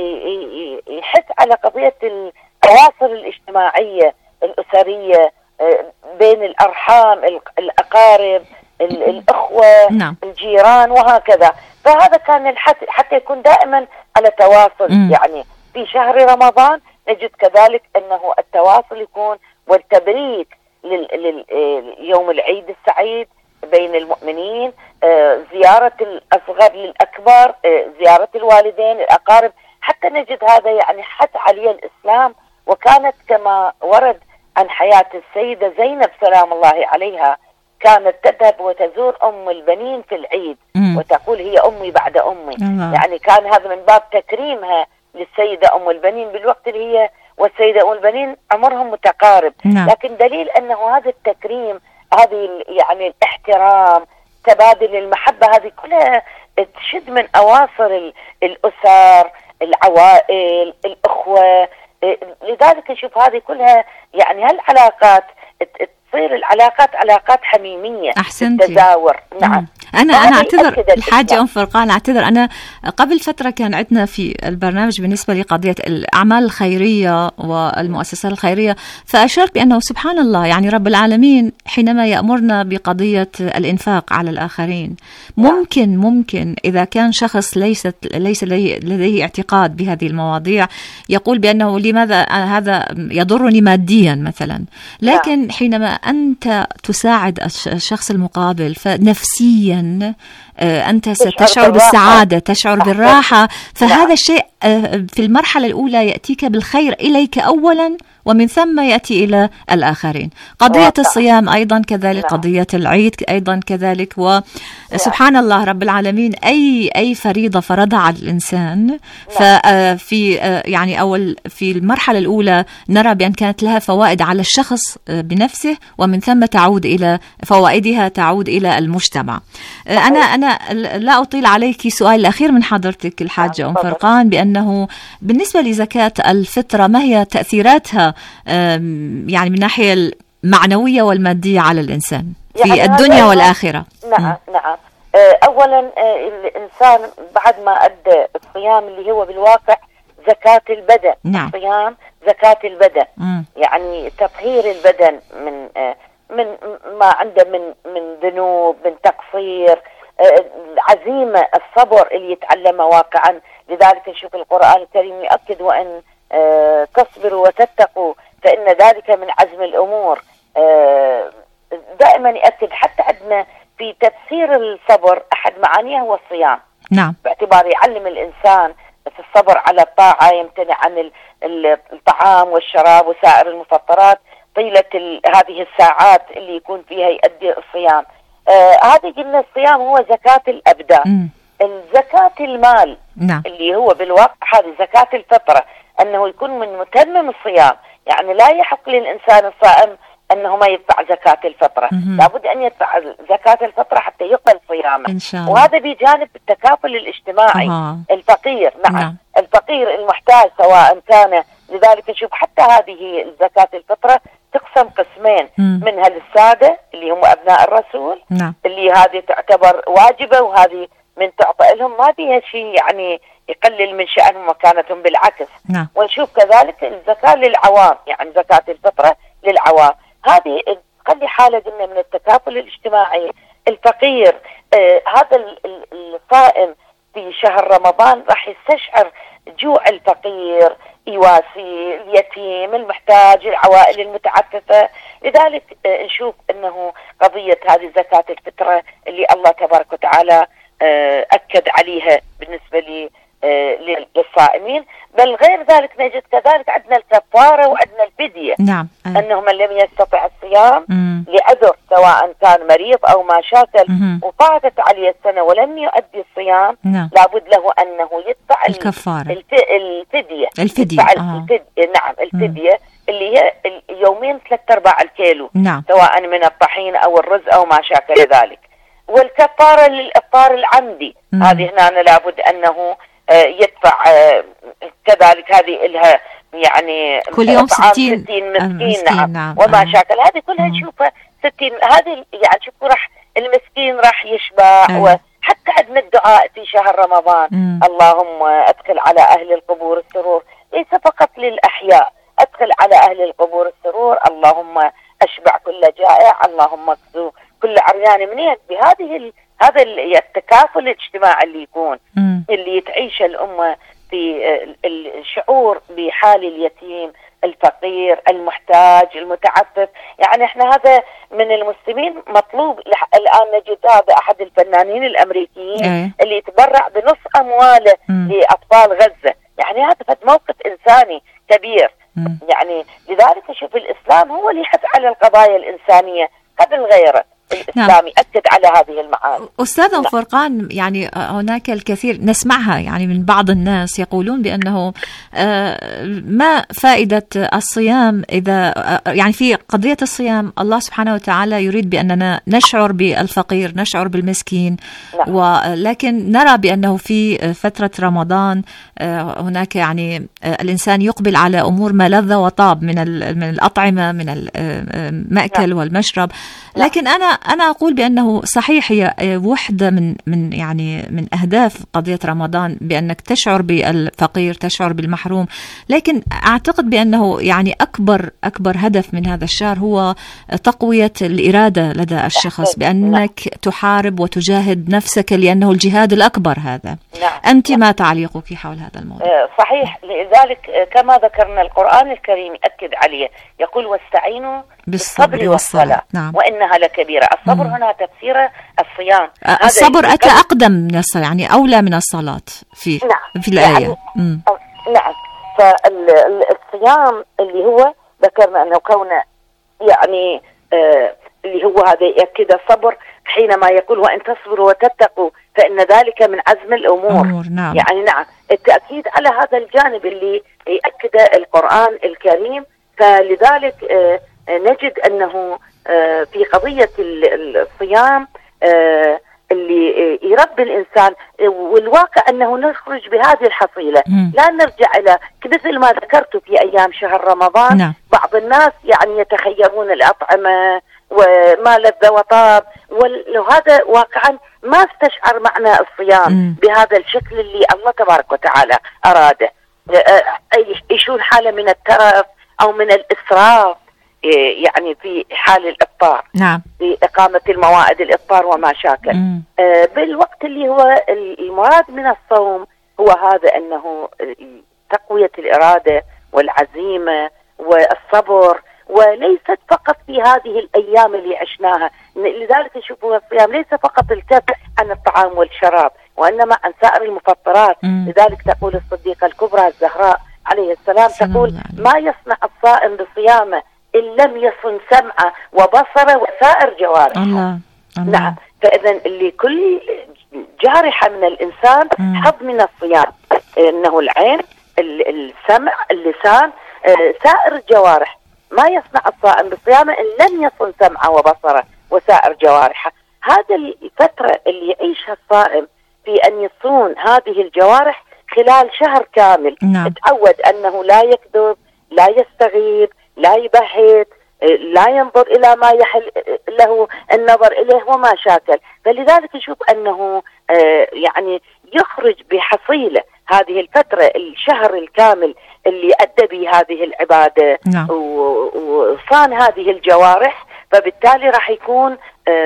يحث على قضية التواصل الاجتماعية الأسرية بين الأرحام، الأقارب، الأخوة، الجيران، وهكذا. فهذا كان الحث حتى يكون دائما على تواصل. يعني في شهر رمضان نجد كذلك أنه التواصل يكون والتبريك ليوم العيد السعيد بين المؤمنين، زيارة الأصغر للأكبر، زيارة الوالدين، الأقارب، حتى نجد هذا يعني حث عليه الإسلام. وكانت كما ورد عن حياة السيدة زينب سلام الله عليها، كانت تذهب وتزور أم البنين في العيد وتقول هي أمي بعد أمي. يعني كان هذا من باب تكريمها للسيدة أم البنين بالوقت اللي هي والسيدة أم البنين عمرهم متقارب. لكن دليل أنه هذا التكريم، هذه يعني الاحترام، تبادل المحبة، هذه كلها تشد من أواصر الأسر، العوائل، الأخوة. لذلك نشوف هذه كلها يعني هالعلاقات تصير العلاقات علاقات حميمية. أحسنتي. تزاور. نعم. أنا أعتذر الحاجة أم فرقان، أعتذر. أنا قبل فترة كان عندنا في البرنامج بالنسبة لقضية الأعمال الخيرية والمؤسسات الخيرية، فأشرت بأنه سبحان الله يعني رب العالمين حينما يأمرنا بقضية الإنفاق على الآخرين، ممكن إذا كان شخص ليس لديه اعتقاد بهذه المواضيع يقول بأنه لماذا هذا يضرني ماديا مثلا، لكن حينما أنت تساعد الشخص المقابل فنفسيا أنت ستشعر بالسعادة، تشعر بالراحة. فهذا الشيء في المرحلة الأولى يأتيك بالخير إليك أولا، ومن ثم يأتي إلى الآخرين. قضية الصيام أيضا كذلك، قضية العيد أيضا كذلك. وسبحان الله رب العالمين أي فريضة فرضها على الإنسان، ففي يعني أول في المرحلة الأولى نرى بأن كانت لها فوائد على الشخص بنفسه، ومن ثم تعود إلى فوائدها تعود إلى المجتمع. أنا لا أطيل عليك. سؤال الأخير من حضرتك الحاجة أم فرقان، بأنه بالنسبة لزكاة الفطرة ما هي تأثيراتها يعني من الناحية المعنوية والمادية على الإنسان في يعني الدنيا والآخرة؟ نعم. أولا الإنسان بعد ما أدى الصيام اللي هو بالواقع زكاة البدن. الصيام زكاة البدن، يعني تطهير البدن من ما عنده من ذنوب، من تقصير، عزيمة، الصبر اللي يتعلمه واقعا. لذلك نشوف القرآن الكريم يؤكد وأن تصبروا وتتقوا فإن ذلك من عزم الأمور. دائما يأكد حتى عندنا في تفسير الصبر أحد معانيه هو الصيام. نعم. باعتبار يعلم الإنسان في الصبر على الطاعة، يمتنع عن الطعام والشراب وسائر المفطرات طيلة هذه الساعات اللي يكون فيها يؤدي الصيام. هذه قلنا الصيام هو زكاة الأبدان. الزكاة المال نعم. اللي هو بالواقع هذه زكاة الفطرة، أنه يكون من متمم الصيام. يعني لا يحق للإنسان الصائم أنه ما يدفع زكاة الفطرة، لابد أن يدفع زكاة الفطرة حتى يقبل صيامه. إن شاء الله. وهذا بجانب التكافل الاجتماعي. الفقير نعم. الفقير المحتاج سواء كان، لذلك نشوف حتى هذه زكاة الفطرة تقسم قسمين، منها للسادة اللي هم أبناء الرسول، اللي هذه تعتبر واجبة، وهذه من تعطى لهم ما فيها شيء يعني يقلل من شأنهم ومكانتهم، بالعكس. ونشوف كذلك الزكاة للعوام، يعني زكاة الفطرة للعوام، هذه تخلي حالة قلنا من التكافل الاجتماعي. الفقير هذا الصائم في شهر رمضان راح يستشعر جوع الفقير، يواسي اليتيم المحتاج، العوائل المتعففة. لذلك نشوف أنه قضية هذه زكاة الفطرة اللي الله تبارك وتعالى أكد عليها بالنسبة للصائمين. بل غير ذلك نجد كذلك عندنا الكفارة وعندنا الفدية. نعم. أنه من لم يستطع الصيام لعذر سواء كان مريض أو ما شاكل وفاتت عليه السنة ولم يؤدي الصيام، لابد له أنه يدفع الكفارة الفدية. نعم. الفدية اللي هي يومين 3/4 الكيلو، نعم. سواء من الطحين أو الرز أو ما شاكل ذلك. والكفارة للإفطار العمدي، هذه هنا لابد أنه يدفع كذلك، هذه إلها يعني كل يوم 60 مسكين. نعم. وما شاكل، هذه كلها نشوفها 60. هذه يعني شوفوا راح المسكين راح يشبع. وحتى عندنا الدعاء في شهر رمضان، اللهم أدخل على أهل القبور السرور، ليس فقط للأحياء، أدخل على أهل القبور السرور، اللهم أشبع كل جائع، اللهم اكسو كل عريان منين. بهذه هذا التكافل الاجتماعي اللي يكون، اللي تعيش الأمة في الشعور بحال اليتيم، الفقير، المحتاج، المتعفف. يعني احنا هذا من المسلمين مطلوب. الآن نجد هذا أحد الفنانين الأمريكيين اللي يتبرع بنص أمواله لأطفال غزة. يعني هذا فد موقف إنساني كبير. يعني لذلك شوف الإسلام هو اللي يحث على القضايا الإنسانية قبل غيره. الإسلامي أكد على هذه المعاني. أستاذ فرقان، يعني هناك الكثير نسمعها يعني من بعض الناس يقولون بأنه ما فائدة الصيام إذا يعني في قضية الصيام الله سبحانه وتعالى يريد بأننا نشعر بالفقير، نشعر بالمسكين. ولكن نرى بأنه في فترة رمضان هناك يعني الإنسان يقبل على أمور ملذة وطاب من الأطعمة، من المأكل والمشرب. لكن أنا أقول بأنه صحيح هي وحدة من يعني من أهداف قضية رمضان بأنك تشعر بالفقير، تشعر بالمحروم. لكن أعتقد بأنه يعني أكبر هدف من هذا الشهر هو تقوية الإرادة لدى الشخص، بأنك تحارب وتجاهد نفسك، لأنه الجهاد الأكبر هذا. أنت ما تعليقك حول هذا الموضوع؟ صحيح. لذلك كما ذكرنا القرآن الكريم يأكد عليه، يقول واستعينوا بالصبر والصلاة. وإنها لكبيرة. الصبر هنا تفسير الصيام. الصبر أتى أقدم من الصلاة، يعني أولى من الصلاة في الآية. نعم. فالصيام اللي هو ذكرنا أنه كونه يعني اللي هو هذا يأكد الصبر حينما يقول وإن تصبروا وتتقوا فإن ذلك من عزم الأمور. يعني نعم، التأكيد على هذا الجانب اللي يأكد القرآن الكريم. فلذلك نجد أنه في قضية الصيام اللي يربي الإنسان، والواقع أنه نخرج بهذه الحصيلة. لا نرجع إلى مثل ما ذكرت في أيام شهر رمضان. بعض الناس يعني يتخيرون الأطعمة وما لذ وطاب، وهذا واقعا ما استشعر معنى الصيام بهذا الشكل اللي الله تبارك وتعالى أراده. يعيشون حالة من الترف أو من الإسراف يعني في حال الإفطار. في إقامة الموائد الإفطار وما شاكل. بالوقت اللي هو المراد من الصوم هو هذا، أنه تقوية الإرادة والعزيمة والصبر، وليست فقط في هذه الأيام اللي عشناها. لذلك نشوفوا الصيام ليس فقط الكف عن الطعام والشراب، وإنما عن سائر المفطرات. لذلك تقول الصديقة الكبرى الزهراء عليه السلام تقول: ما يصنع الصائم بصيامه إن لم يصن سمعه وبصره وسائر جوارحه. نعم، فإذا لكل جارحة من الإنسان حظ من الصيام، إنه العين، السمع، اللسان، سائر الجوارح. ما يصنع الصائم بصيامه إن لم يصن سمعه وبصره وسائر جوارحه. هذا الفترة اللي يعيشها الصائم في أن يصون هذه الجوارح خلال شهر كامل. تعود أنه لا يكذب، لا يستغيب، لا يبهت، لا ينظر إلى ما يحل له النظر إليه وما شاكل. فلذلك نشوف أنه يعني يخرج بحصيلة هذه الفترة، الشهر الكامل اللي أدى به هذه العبادة وصان هذه الجوارح. فبالتالي راح يكون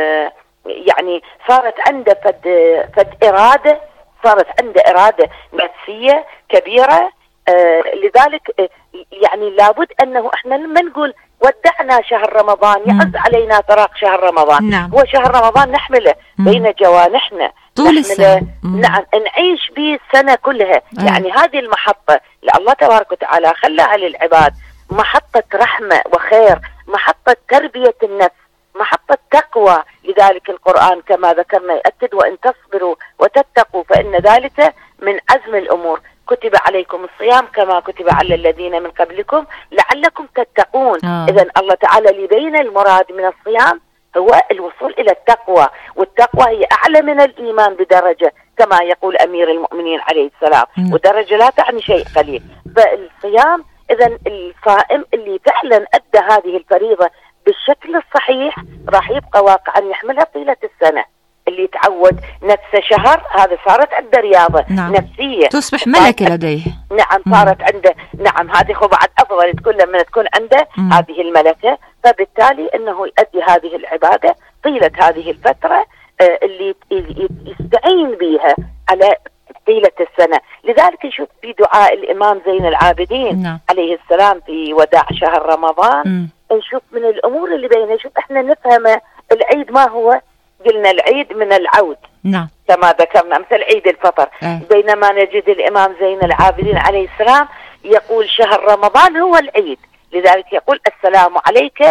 يعني صارت عنده فد إرادة، صارت عنده إرادة نفسية كبيرة. لذلك يعني لابد أنه إحنا لما نقول ودعنا شهر رمضان، يعز علينا فراق شهر رمضان. هو شهر رمضان نحمله بين جوانحنا طول السنة. نعم، نعيش به السنة كلها. يعني هذه المحطة الله تبارك وتعالى خلاها للعباد، محطة رحمة وخير، محطة تربية النفس، محطة تقوى. لذلك القرآن كما ذكرنا يؤكد: وإن تصبروا وتتقوا فإن ذلك من عزم الأمور. كتب عليكم الصيام كما كتب على الذين من قبلكم لعلكم تتقون. إذن الله تعالى يبين المراد من الصيام هو الوصول إلى التقوى، والتقوى هي أعلى من الإيمان بدرجة كما يقول أمير المؤمنين عليه السلام. ودرجة لا تعني شيء قليل. فالصيام إذن الصائم اللي فعلا أدى هذه الفريضة بالشكل الصحيح راح يبقى واقعا يحملها طيلة السنة. اللي تعود نفس شهر هذا صارت عنده رياضة نفسية، تصبح ملكة لديه. نعم، صارت عنده. نعم، هذه هو بعد أفضل تكون لما تكون عنده هذه الملكة. فبالتالي أنه يؤدي هذه العبادة طيلة هذه الفترة اللي يستعين بها على طيلة السنة. لذلك نشوف في دعاء الإمام زين العابدين عليه السلام في وداع شهر رمضان، نشوف من الأمور اللي بينها، نشوف إحنا نفهم العيد ما هو. قلنا العيد من العود كما ذكرنا، مثل عيد الفطر. بينما نجد الإمام زين العابدين عليه السلام يقول شهر رمضان هو العيد. لذلك يقول: السلام عليك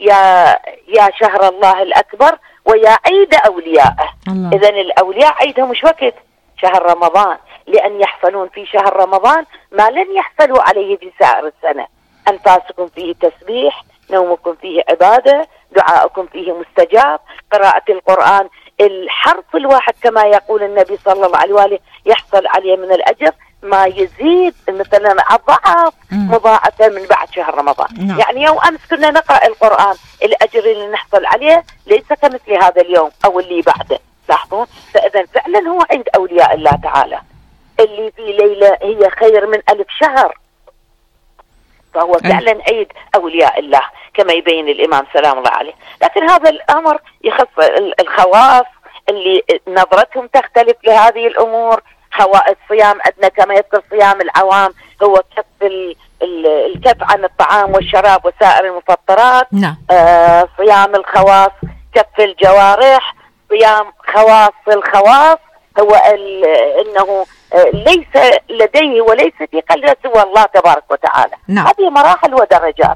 يا شهر الله الأكبر ويا عيد أوليائه. إذن الأولياء عيدهم مش وقت شهر رمضان، لأن يحصلون في شهر رمضان ما لن يحصلوا عليه في سائر السنة. أنفاسكم فيه تسبيح، نومكم فيه عبادة، دعاءكم فيه مستجاب، قراءة القرآن الحرف الواحد كما يقول النبي صلى الله عليه وآله يحصل عليه من الأجر ما يزيد مثلا أضعاف مضاعفة من بعد شهر رمضان. يعني يوم أمس كنا نقرأ القرآن، الأجر اللي نحصل عليه ليس كمثل هذا اليوم أو اللي بعده. لاحظون؟ فإذا فعلا هو عيد أولياء الله تعالى اللي في ليلة هي خير من 1000 شهر. فهو فعلا عيد أولياء الله كما يبين الإمام سلام الله عليه. لكن هذا الأمر يخص الخواص اللي نظرتهم تختلف لهذه الأمور. الصيام عندنا كما يذكر صيام العوام هو كف الكف عن الطعام والشراب وسائر المفطرات. صيام الخواص كف الجوارح. صيام خواص الخواص هو أنه ليس لديه وليس في قلبه سوى الله تبارك وتعالى. هذه مراحل ودرجات.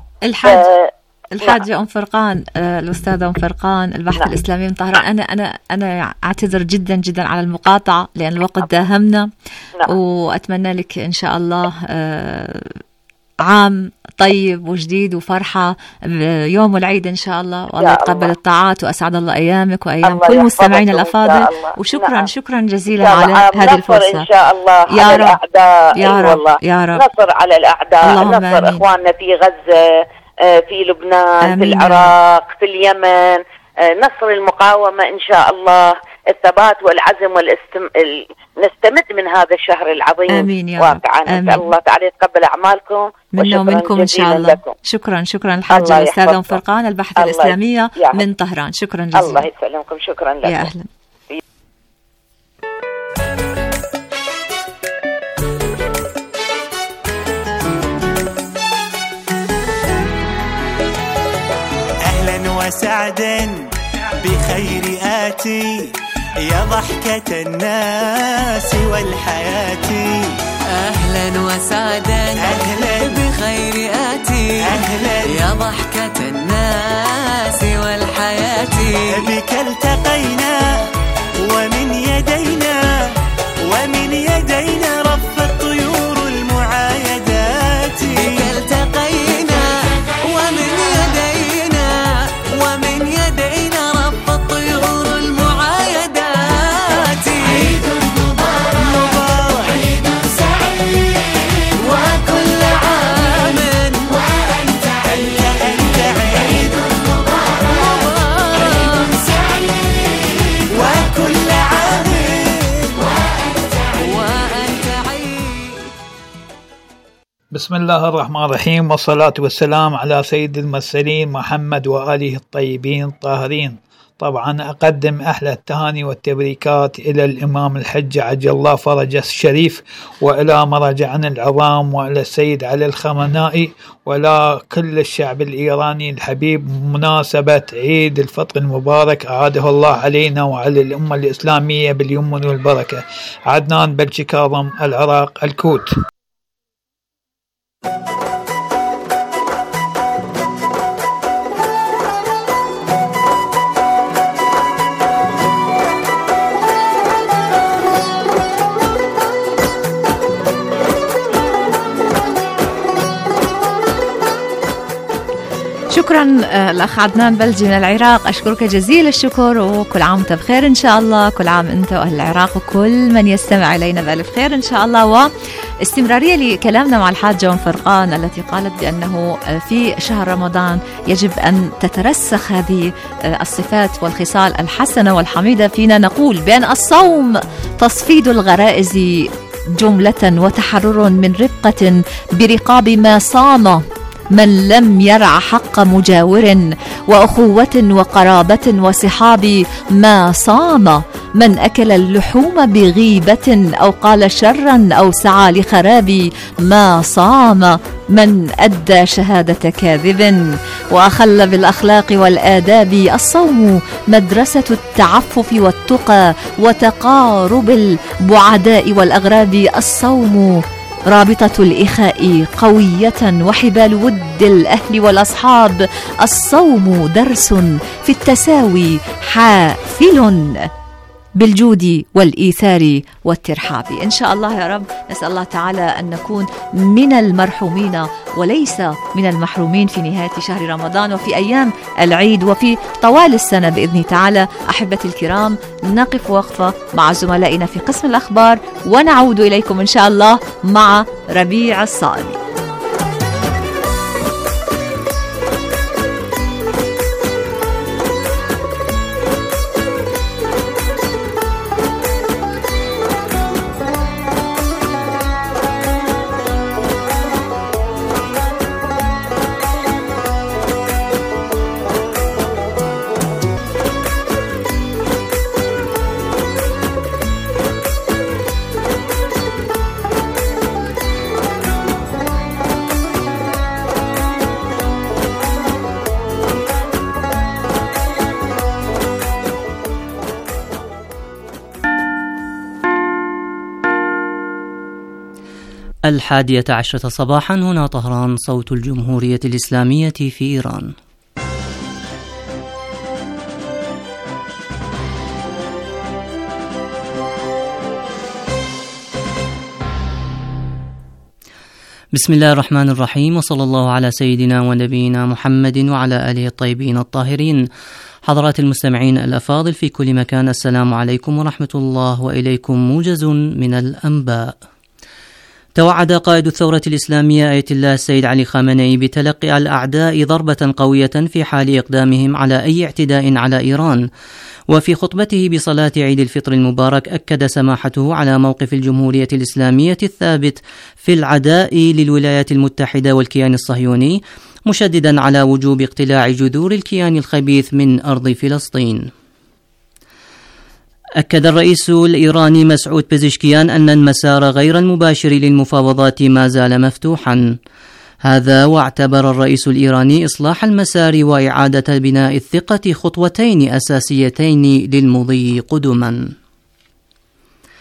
الحاجة أم فرقان، الأستاذة أم فرقان، البحث الإسلامي من طهران. أنا أعتذر جدا جدا على المقاطعة لأن الوقت داهمنا. وأتمنى لك إن شاء الله عام طيب وجديد وفرحة يوم العيد إن شاء الله، والله يتقبل الطاعات وأسعد الله أيامك وأيام كل مستمعين الأفاضل. وشكرا شكرا جزيلا على هذه الفرصة. إن شاء الله يا على رب الأعداء. يا رب يا رب. نصر على الأعداء، نصر آمين. إخواننا في غزة، في لبنان، آمين. في العراق، في اليمن، نصر المقاومة إن شاء الله، الثبات والعزم نستمد من هذا الشهر العظيم. آمين يا رب. نسأل الله تعالى يتقبل أعمالكم منا ومنكم إن شاء الله. لكم. شكرا الحاجة الأستاذة أم فرقان، البحث الإسلامية من طهران. شكرا جزيلا. الله يسلمكم. شكرا لكم. يا أهلا. آتي يا ضحكة الناس والحياة. أهلا وسعدا أهلا بخير آتي أهلا يا ضحكة الناس والحياة. بك التقينا ومن يدينا رف الطيور المعايدات. بك التقينا ومن يدينا رف الطيور المعايدات. عيد مبارك عيد سعيد وكل عام وأنت عيد عيد مبارك عيد سعيد وكل عام وأنت عيد. بسم الله الرحمن الرحيم، والصلاة والسلام على سيد المرسلين محمد وآله الطيبين الطاهرين. طبعا أقدم أحلى التهاني والتبريكات إلى الإمام الحج عجل الله فرجه الشريف، وإلى مراجعنا العظام، وإلى السيد علي الخامنئي، وإلى كل الشعب الإيراني الحبيب بمناسبة عيد الفطر المبارك أعاده الله علينا وعلى الأمة الإسلامية باليمن والبركة. عدنان بلشي كاظم، العراق، الكوت. شكرا الأخ عدنان بلجي من العراق، أشكرك جزيل الشكر، وكل عام وأنت بخير إن شاء الله. كل عام أنت وأهل العراق وكل من يستمع إلينا بألف خير إن شاء الله. واستمرارية لكلامنا مع الحاجة أم فرقان التي قالت بأنه في شهر رمضان يجب أن تترسخ هذه الصفات والخصال الحسنة والحميدة فينا. نقول بأن الصوم تصفيد الغرائز جملة وتحرر من رقة برقاب ما صام من لم يرع حق مجاور، وأخوة وقرابة وصحاب ما صام من أكل اللحوم بغيبة أو قال شرا أو سعى لخراب ما صام من أدى شهادة كاذب وأخل بالأخلاق والآداب. الصوم مدرسة التعفف والتقى وتقارب البعداء والأغراب. الصوم رابطة الإخاء قوية وحبال ود الأهل والأصحاب. الصوم درس في التساوي حافل بالجود والإيثار والترحاب. إن شاء الله يا رب، نسأل الله تعالى أن نكون من المرحومين وليس من المحرومين في نهاية شهر رمضان وفي أيام العيد وفي طوال السنة بإذن تعالى. أحبتي الكرام، نقف وقفة مع زملائنا في قسم الأخبار ونعود إليكم إن شاء الله مع ربيع الصائم. الحادية عشرة صباحا، هنا طهران، صوت الجمهورية الإسلامية في إيران. بسم الله الرحمن الرحيم، وصلى الله على سيدنا ونبينا محمد وعلى آله الطيبين الطاهرين. حضرات المستمعين الأفاضل في كل مكان، السلام عليكم ورحمة الله، وإليكم موجز من الأنباء. توعد قائد الثورة الإسلامية آية الله السيد علي خامنئي بتلقي الأعداء ضربة قوية في حال إقدامهم على أي اعتداء على إيران. وفي خطبته بصلاة عيد الفطر المبارك أكد سماحته على موقف الجمهورية الإسلامية الثابت في العداء للولايات المتحدة والكيان الصهيوني، مشددا على وجوب اقتلاع جذور الكيان الخبيث من أرض فلسطين. أكد الرئيس الإيراني مسعود بزشكيان أن المسار غير المباشر للمفاوضات ما زال مفتوحا. هذا واعتبر الرئيس الإيراني إصلاح المسار وإعادة بناء الثقة خطوتين أساسيتين للمضي قدما.